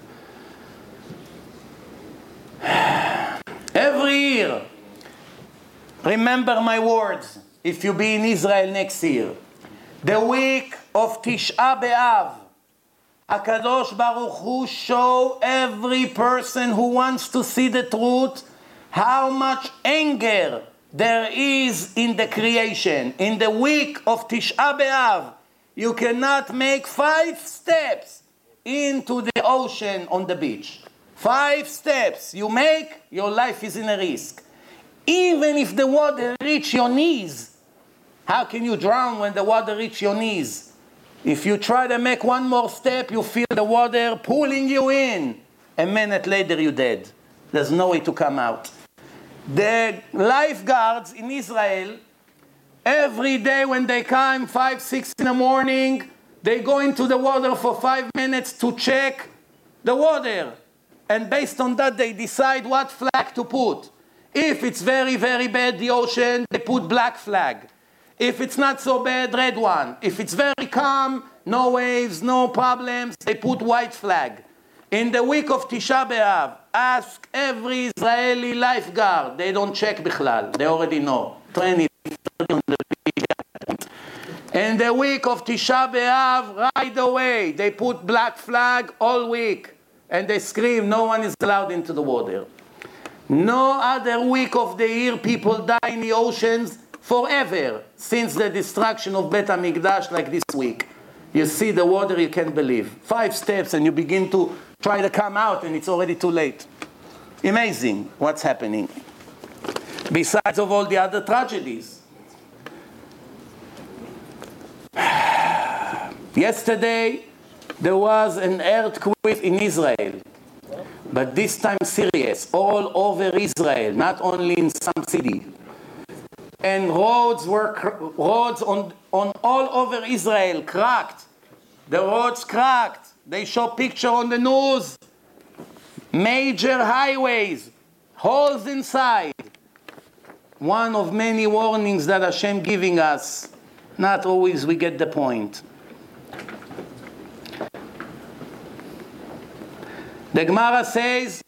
S1: Every year, remember my words, if you be in Israel next year, the week of Tisha B'Av, HaKadosh Baruch Hu show every person who wants to see the truth how much anger there is in the creation. In the week of Tisha B'Av, you cannot make five steps into the ocean on the beach. Five steps you make, your life is in a risk. Even if the water reach your knees, how can you drown when the water reach your knees? If you try to make one more step, you feel the water pulling you in. A minute later, you're dead. There's no way to come out. The lifeguards in Israel, every day when they come, five, six in the morning, they go into the water for five minutes to check the water. And based on that, they decide what flag to put. If it's very, very bad, the ocean, they put black flag. If it's not so bad, red one. If it's very calm, no waves, no problems, they put white flag. In the week of Tisha B'Av, ask every Israeli lifeguard. They don't check bichlal. They already know. Training. In the week of Tisha B'Av, right away, they put black flag all week. And they scream, no one is allowed into the water. No other week of the year people die in the oceans forever, since the destruction of Bet HaMikdash like this week. You see the water, you can't believe. Five steps and you begin to try to come out and it's already too late. Amazing what's happening. Besides of all the other tragedies. Yesterday, there was an earthquake in Israel. But this time serious, all over Israel, not only in some city. And roads were roads on, on all over Israel cracked. The roads cracked. They show picture on the news. Major highways, holes inside. One of many warnings that Hashem giving us. Not always we get the point. The Gemara says,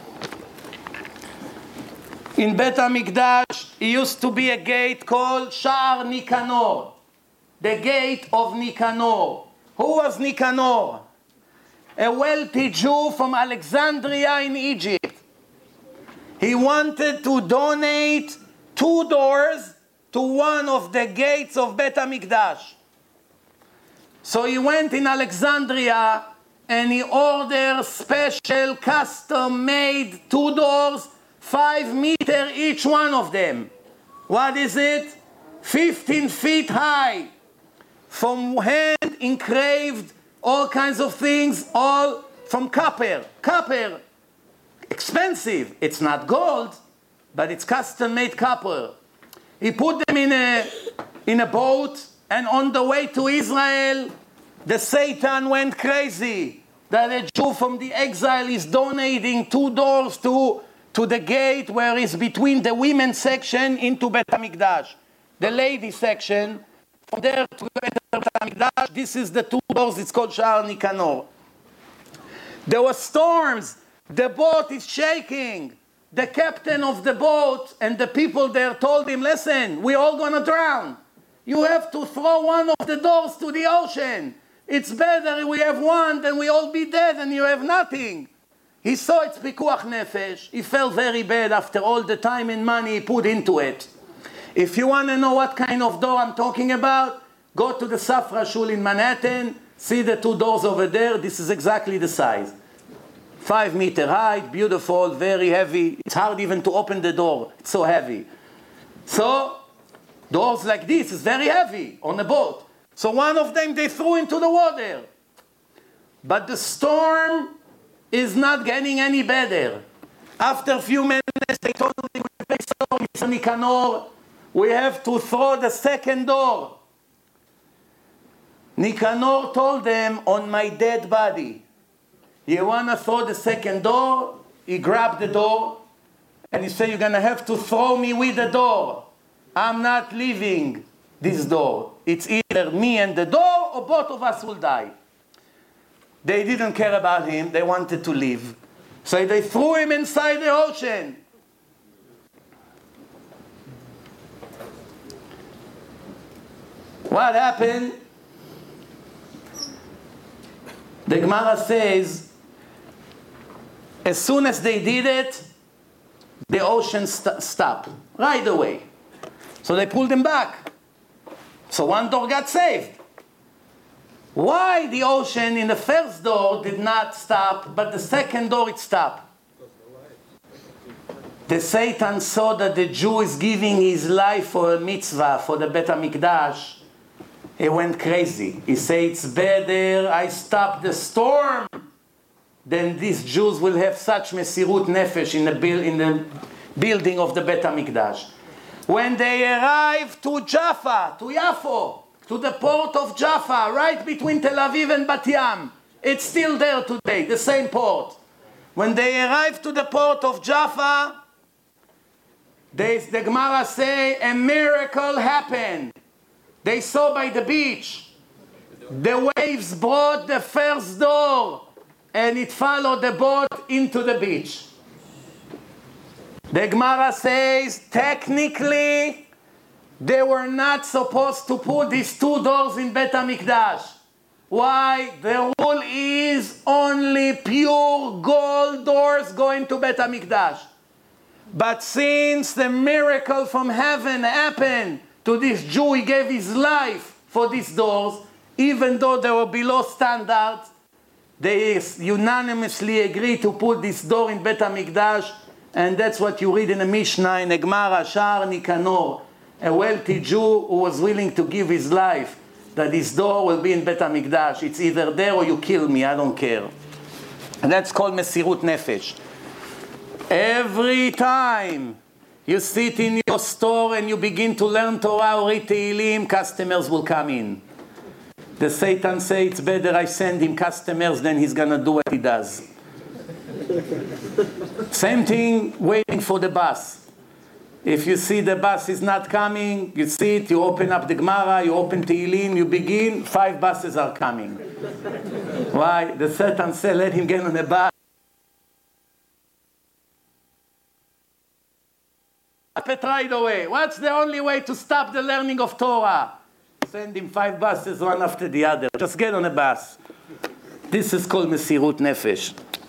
S1: in Bet HaMikdash, it used to be a gate called Sha'ar Nikanor, the gate of Nikanor. Who was Nikanor? A wealthy Jew from Alexandria in Egypt. He wanted to donate two doors to one of the gates of Bet HaMikdash. So he went in Alexandria and he ordered special custom-made two doors, five meter each one of them. What is it? fifteen feet high. From hand engraved, all kinds of things, all from copper. Copper. Expensive. It's not gold, but it's custom-made copper. He put them in a, in a boat, and on the way to Israel, the Satan went crazy that a Jew from the exile is donating two doors to, to the gate where it's between the women's section into Bet HaMikdash. The ladies section, from there to Bet HaMikdash, this is the two doors, it's called Sha'ar Nikanor. There were storms, the boat is shaking. The captain of the boat and the people there told him, listen, we're all going to drown. You have to throw one of the doors to the ocean. It's better we have one than we all be dead and you have nothing. He saw it's pikuach nefesh. He felt very bad after all the time and money he put into it. If you want to know what kind of door I'm talking about, go to the Safra Shul in Manhattan. See the two doors over there? This is exactly the size. Five meter height, beautiful, very heavy. It's hard even to open the door. It's so heavy. So, doors like this is very heavy on a boat. So one of them they threw into the water. But the storm is not getting any better. After a few minutes, they told him, Mister Nicanor, we have to throw the second door. Nicanor told them, on my dead body. You want to throw the second door? He grabbed the door, and he said, you're going to have to throw me with the door. I'm not leaving this door. It's either me and the door, or both of us will die. They didn't care about him. They wanted to leave. So they threw him inside the ocean. What happened? The Gemara says, as soon as they did it, the ocean st- stopped right away. So they pulled him back. So one door got saved. Why the ocean in the first door did not stop, but the second door it stopped? The Satan saw that the Jew is giving his life for a mitzvah, for the Bet HaMikdash. He went crazy. He said, it's better I stop the storm than these Jews will have such mesirut nefesh in the, build, in the building of the Bet HaMikdash. When they arrived to Jaffa, to Yafo, to the port of Jaffa, right between Tel Aviv and Bat Yam, it's still there today, the same port. When they arrived to the port of Jaffa, they, the Gemara say, a miracle happened. They saw by the beach, the waves brought the first door, and it followed the boat into the beach. The Gemara says, technically, they were not supposed to put these two doors in Bet HaMikdash. Why? The rule is only pure gold doors going to Bet HaMikdash. But since the miracle from heaven happened to this Jew, he gave his life for these doors, even though they were below standards, they unanimously agreed to put this door in Bet HaMikdash, and that's what you read in the Mishnah, in the Gemara, Sha'ar Nicanor, a wealthy Jew who was willing to give his life, that his door will be in Bet HaMikdash. It's either there or you kill me, I don't care. And that's called Mesirut Nefesh. Every time you sit in your store and you begin to learn Torah or read Tehillim, customers will come in. The Satan says, it's better I send him customers than he's going to do what he does. Same thing, waiting for the bus. If you see the bus is not coming, you see it, you open up the Gemara, you open Tehillim, you begin, five buses are coming. Why? The Satan said, let him get on the bus. Stop it right away. What's the only way to stop the learning of Torah? Send him five buses, one after the other. Just get on a bus. This is called Mesirut Nefesh.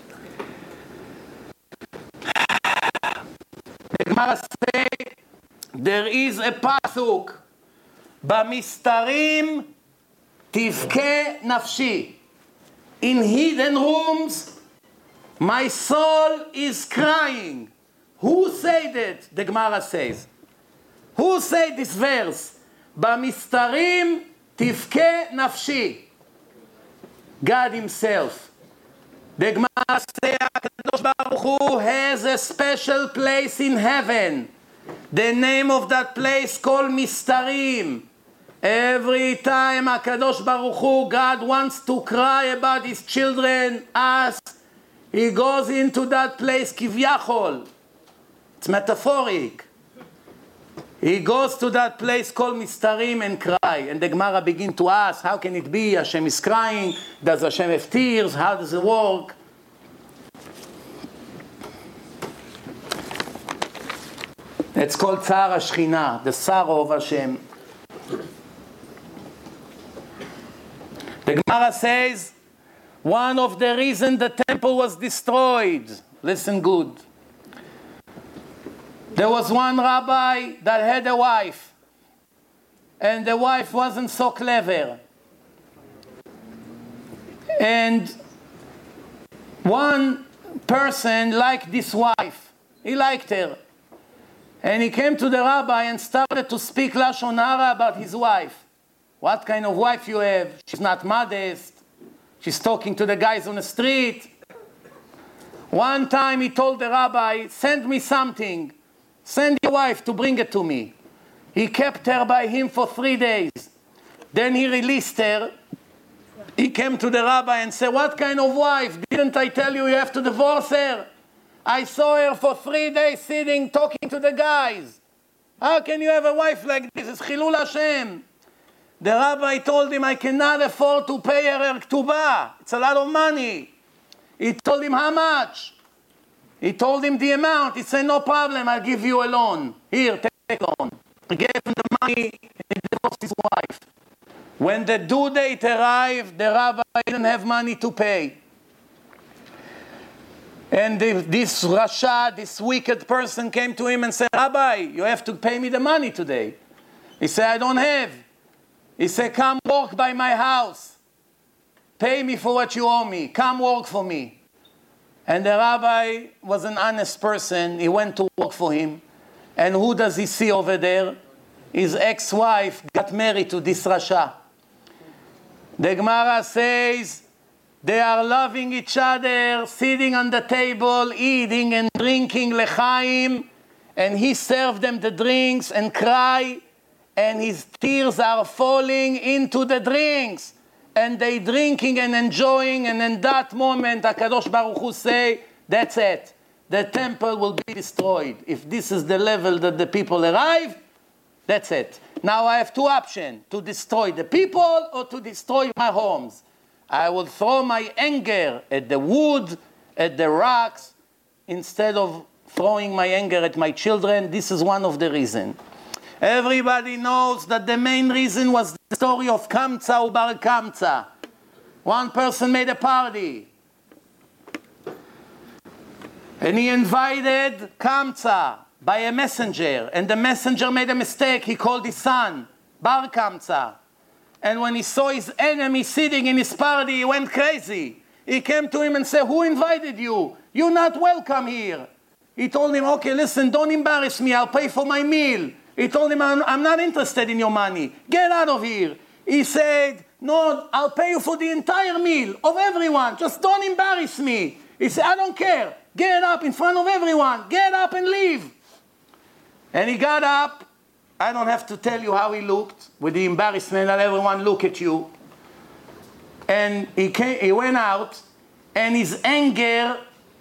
S1: The Gemara says, there is a pasuk, Bamistarim tivke nafshi. In hidden rooms, my soul is crying. Who said it? The Gemara says. Who said this verse? Bamistarim tivke nafshi. God himself. The Gemara says HaKadosh Baruch Hu has a special place in heaven. The name of that place called Mistarim. Every time HaKadosh Baruch Hu, God wants to cry about his children, us, he goes into that place, Kivyachol. It's metaphoric. He goes to that place called Mistarim and cry. And the Gemara begin to ask, how can it be? Hashem is crying. Does Hashem have tears? How does it work? It's called Tzar HaShechina, the sorrow of Hashem. The Gemara says, one of the reasons the temple was destroyed, listen good. There was one rabbi that had a wife, and the wife wasn't so clever. And one person liked this wife. He liked her. And he came to the rabbi and started to speak Lashon Hara about his wife. What kind of wife you have? She's not modest. She's talking to the guys on the street. One time he told the rabbi, send me something. Send your wife to bring it to me. He kept her by him for three days. Then he released her. He came to the rabbi and said, what kind of wife? Didn't I tell you you have to divorce her? I saw her for three days sitting, talking to the guys. How can you have a wife like this? It's Chilul Hashem. The rabbi told him, I cannot afford to pay her her ktubah. It's a lot of money. He told him how much. He told him the amount. He said, no problem, I'll give you a loan. Here, take a loan. He gave him the money and he divorced his wife. When the due date arrived, the rabbi didn't have money to pay. And the, this Rasha, this wicked person came to him and said, Rabbi, you have to pay me the money today. He said, I don't have. He said, come work by my house. Pay me for what you owe me. Come work for me. And the rabbi was an honest person. He went to work for him. And who does he see over there? His ex-wife got married to this Rasha. The Gemara says they are loving each other, sitting on the table, eating and drinking lechaim, and he served them the drinks and cry, and his tears are falling into the drinks, and they drinking and enjoying, and in that moment, HaKadosh Baruch Hu say, that's it. The temple will be destroyed. If this is the level that the people arrive, that's it. Now I have two options, to destroy the people or to destroy my homes. I will throw my anger at the wood, at the rocks, instead of throwing my anger at my children. This is one of the reasons. Everybody knows that the main reason was the story of Kamsa Ubar Kamsa. One person made a party. And he invited Kamsa by a messenger, and the messenger made a mistake. He called his son, Bar Kamsa. And when he saw his enemy sitting in his party, he went crazy. He came to him and said, who invited you? You're not welcome here. He told him, okay, listen, don't embarrass me. I'll pay for my meal. He told him, I'm, I'm not interested in your money. Get out of here. He said, no, I'll pay you for the entire meal of everyone. Just don't embarrass me. He said, I don't care. Get up in front of everyone. Get up and leave. And he got up. I don't have to tell you how he looked with the embarrassment that everyone look at you. And he came, he went out, and his anger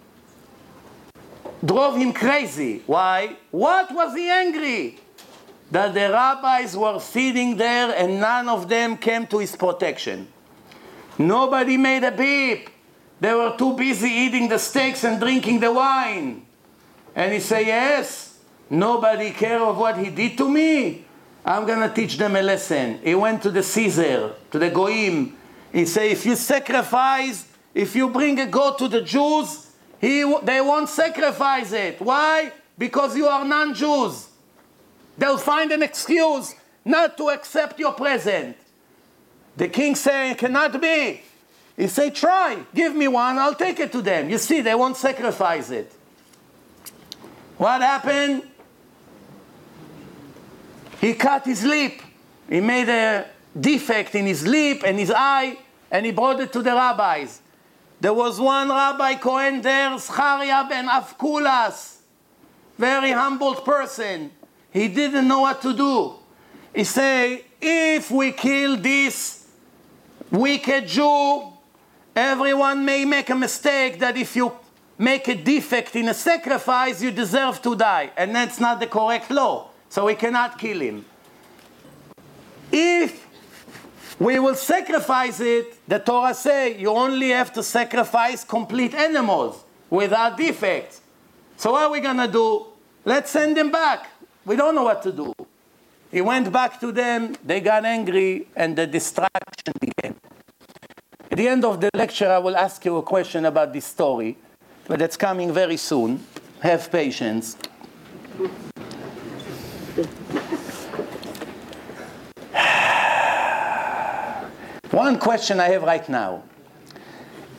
S1: drove him crazy. Why? What was he angry? That the rabbis were sitting there and none of them came to his protection. Nobody made a beep. They were too busy eating the steaks and drinking the wine. And he said, yes. Nobody care of what he did to me. I'm going to teach them a lesson. He went to the Caesar, to the Goyim. He said, if you sacrifice, if you bring a goat to the Jews, he, they won't sacrifice it. Why? Because you are non-Jews. They'll find an excuse not to accept your present. The king said, it cannot be. He said, try. Give me one. I'll take it to them. You see, they won't sacrifice it. What happened? He cut his lip. He made a defect in his lip and his eye, and he brought it to the rabbis. There was one rabbi, Kohen there, Zcharia ben Avkulas, very humble person. He didn't know what to do. He said, if we kill this wicked Jew, everyone may make a mistake that if you make a defect in a sacrifice, you deserve to die. And that's not the correct law. So we cannot kill him. If we will sacrifice it, the Torah says you only have to sacrifice complete animals without defects. So what are we going to do? Let's send him back. We don't know what to do. He went back to them, they got angry, and the distraction began. At the end of the lecture, I will ask you a question about this story, but it's coming very soon. Have patience. One question I have right now.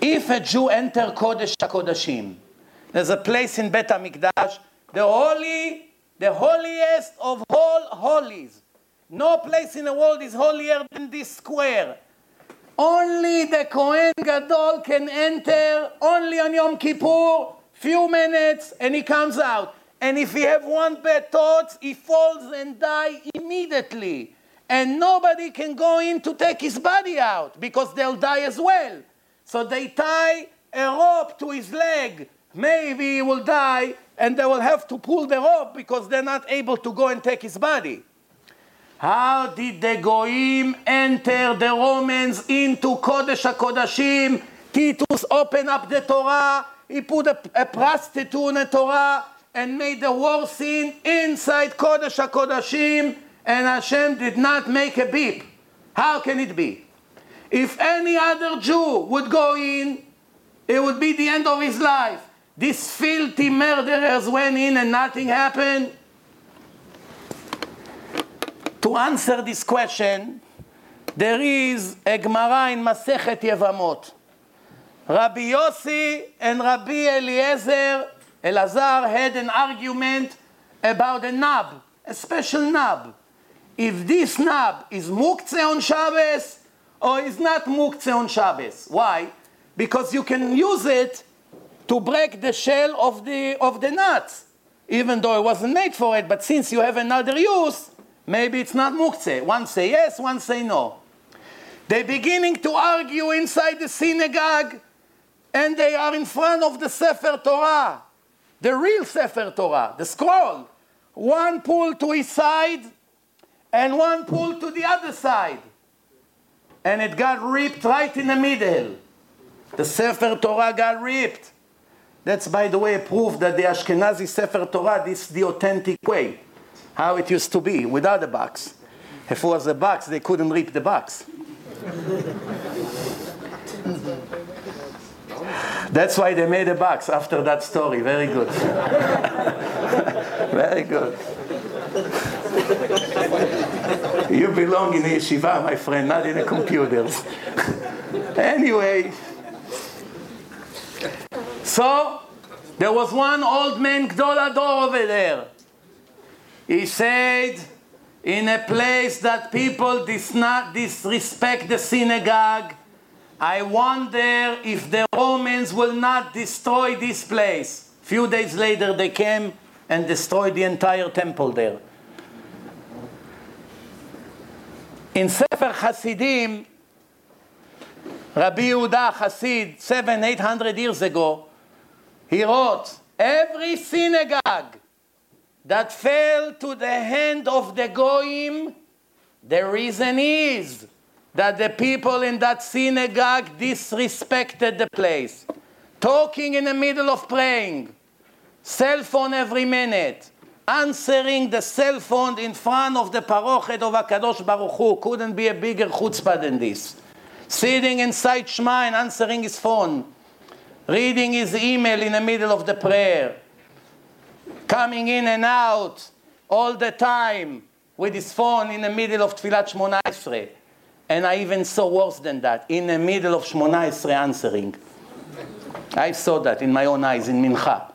S1: if a Jew enter Kodesh HaKodashim, there's a place in Bet HaMikdash, the holy, the holiest of all holies. No place in the world is holier than this square. Only the Kohen Gadol can enter, only on Yom Kippur, few minutes, and he comes out. And if he have one bad thought, he falls and die immediately. And nobody can go in to take his body out, because they'll die as well. So they tie a rope to his leg. Maybe he will die, and they will have to pull the rope, because they're not able to go and take his body. How did the Goyim enter the Romans into Kodesh HaKodashim? Titus opened up the Torah, he put a, a prostitute in the Torah, and made the war scene inside Kodesh HaKodashim, and Hashem did not make a beep. How can it be? If any other Jew would go in, it would be the end of his life. These filthy murderers went in and nothing happened. To answer this question, there is a Gemara in Masechet Yevamot. Rabbi Yossi and Rabbi Eliezer, Elazar, had an argument about a nab, a special nab. If this nab is muktzeh on Shabbos or is not muktzeh on Shabbos. Why? Because you can use it to break the shell of the, of the nuts, even though it wasn't made for it. But since you have another use, maybe it's not muktzeh. One say yes, one say no. They're beginning to argue inside the synagogue, and they are in front of the Sefer Torah, the real Sefer Torah, the scroll. One pull to his side, and one pull to the other side. And it got ripped right in the middle. The Sefer Torah got ripped. That's, by the way, a proof that the Ashkenazi Sefer Torah, this is the authentic way, how it used to be, without a box. If it was a box, they couldn't rip the box. That's why they made a box after that story. Very good. Very good. You belong in a yeshiva, my friend, not in the computers. Anyway, so there was one old man, Gdol Ador, over there. He said, in a place that people dis not disrespect the synagogue, I wonder if the Romans will not destroy this place. A few days later, they came and destroyed the entire temple there. In Sefer Hasidim, Rabbi Yehuda Hasid, seven, eight hundred years ago, he wrote, every synagogue that fell to the hand of the Goyim, the reason is that the people in that synagogue disrespected the place. Talking in the middle of praying, cell phone every minute, answering the cell phone in front of the parochet of HaKadosh Baruch Hu. Couldn't be a bigger chutzpah than this. Sitting inside Shema and answering his phone. Reading his email in the middle of the prayer. Coming in and out all the time with his phone in the middle of Tfilat Shmona Esrei. And I even saw worse than that, in the middle of Shmona Esrei answering. I saw that in my own eyes in Mincha.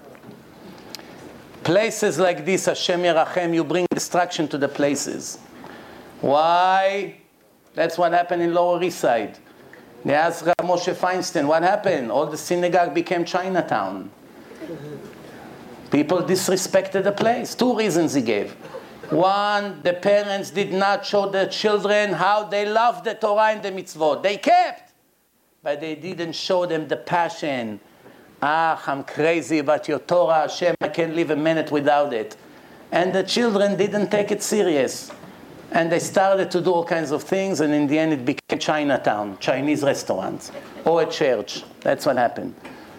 S1: Places like this, Hashem Yerachem, you bring destruction to the places. Why? That's what happened in Lower East Side. They asked Rav Moshe Feinstein, what happened? All the synagogue became Chinatown. People disrespected the place. Two reasons he gave. One, the parents did not show their children how they love the Torah and the mitzvot. They kept, but they didn't show them the passion. Ah, I'm crazy about your Torah, Hashem, I can't live a minute without it. And the children didn't take it serious. And they started to do all kinds of things, and in the end it became Chinatown, Chinese restaurants, or a church. That's what happened.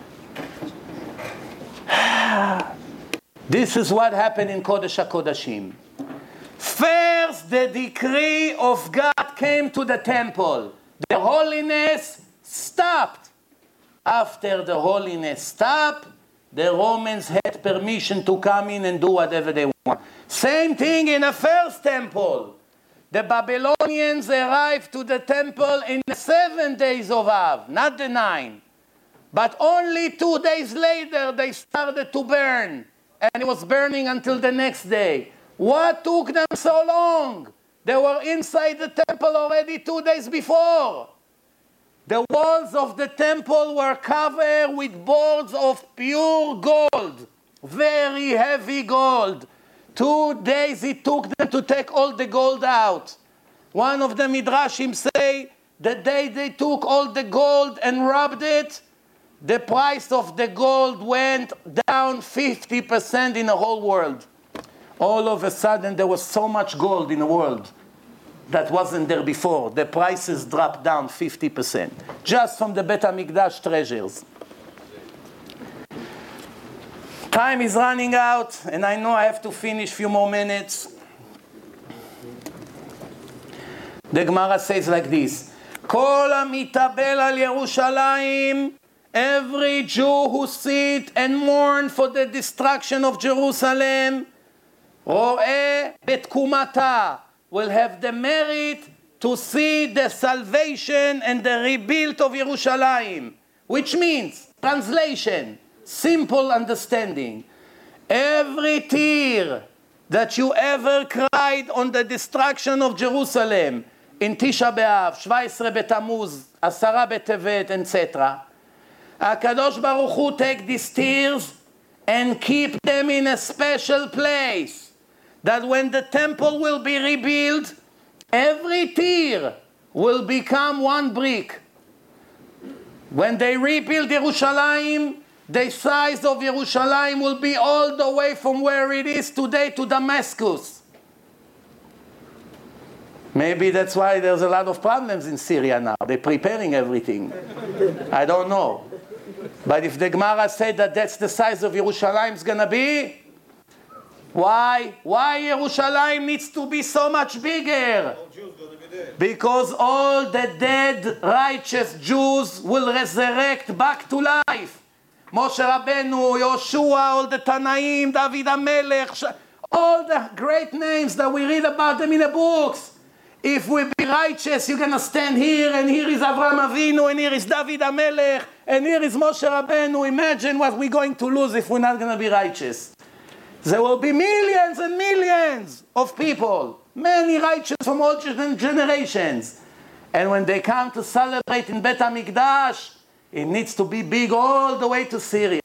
S1: This is what happened in Kodesh HaKodashim. First, the decree of God came to the temple. The holiness stopped. After the holiness stopped, the Romans had permission to come in and do whatever they want. Same thing in the first temple. The Babylonians arrived to the temple in the seven days of Av, not the nine. But only two days later they started to burn. And it was burning until the next day. What took them so long? They were inside the temple already two days before. The walls of the temple were covered with boards of pure gold. Very heavy gold. Two days it took them to take all the gold out. One of the Midrashim say, the day they took all the gold and rubbed it, the price of the gold went down fifty percent in the whole world. All of a sudden there was so much gold in the world that wasn't there before. The prices dropped down fifty percent. Just from the Bet HaMikdash treasures. Time is running out, and I know I have to finish a few more minutes. The Gemara says like this, Kol hamitabel al Yerushalayim, every Jew who sit and mourn for the destruction of Jerusalem, ro'eh betkumata, will have the merit to see the salvation and the rebuild of Yerushalayim, which means, translation, simple understanding. Every tear that you ever cried on the destruction of Jerusalem in Tisha B'Av, seventeen B'Tammuz, Asara B'Tevet, et cetera. HaKadosh Baruch Hu take these tears and keep them in a special place, that when the temple will be rebuilt, every tear will become one brick. When they rebuild Yerushalayim, the size of Yerushalayim will be all the way from where it is today to Damascus. Maybe that's why there's a lot of problems in Syria now. They're preparing everything. I don't know. But if the Gemara said that that's the size of Yerushalayim is going to be, why? Why Yerushalayim needs to be so much bigger? Because all the dead righteous Jews will resurrect back to life. Moshe Rabbeinu, Yoshua, all the Tanaim, David HaMelech, all the great names that we read about them in the books. If we be righteous, you're going to stand here, and here is Avraham Avinu, and here is David HaMelech, and here is Moshe Rabbeinu. Imagine what we're going to lose if we're not going to be righteous. There will be millions and millions of people, many righteous from all generations. And when they come to celebrate in Bet HaMikdash, it needs to be big all the way to Syria.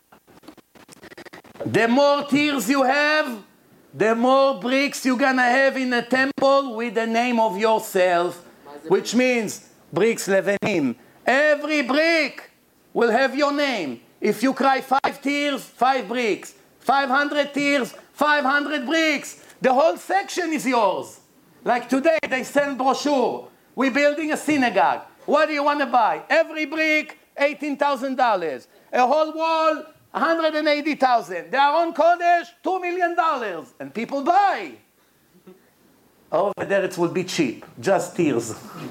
S1: The more tears you have, the more bricks you're going to have in the temple with the name of yourself, which means bricks levenim. Every brick will have your name. If you cry five tears, five bricks. five hundred tears, five hundred bricks. The whole section is yours. Like today, they send brochure. We're building a synagogue. What do you want to buy? Every brick, eighteen thousand dollars. A whole wall, one hundred eighty thousand dollars. Their own Kodesh, two million dollars. And people buy. Over there it will be cheap. Just tears.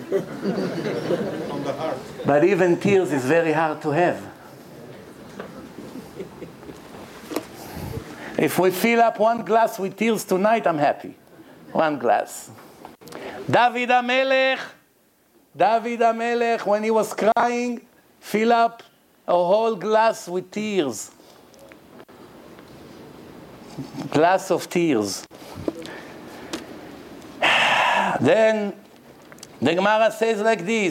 S1: On the heart. But even tears is very hard to have. If we fill up one glass with tears tonight, I'm happy. One glass. David HaMelech, David HaMelech, when he was crying, fill up a whole glass with tears. Glass of tears. Then the Gemara says like this,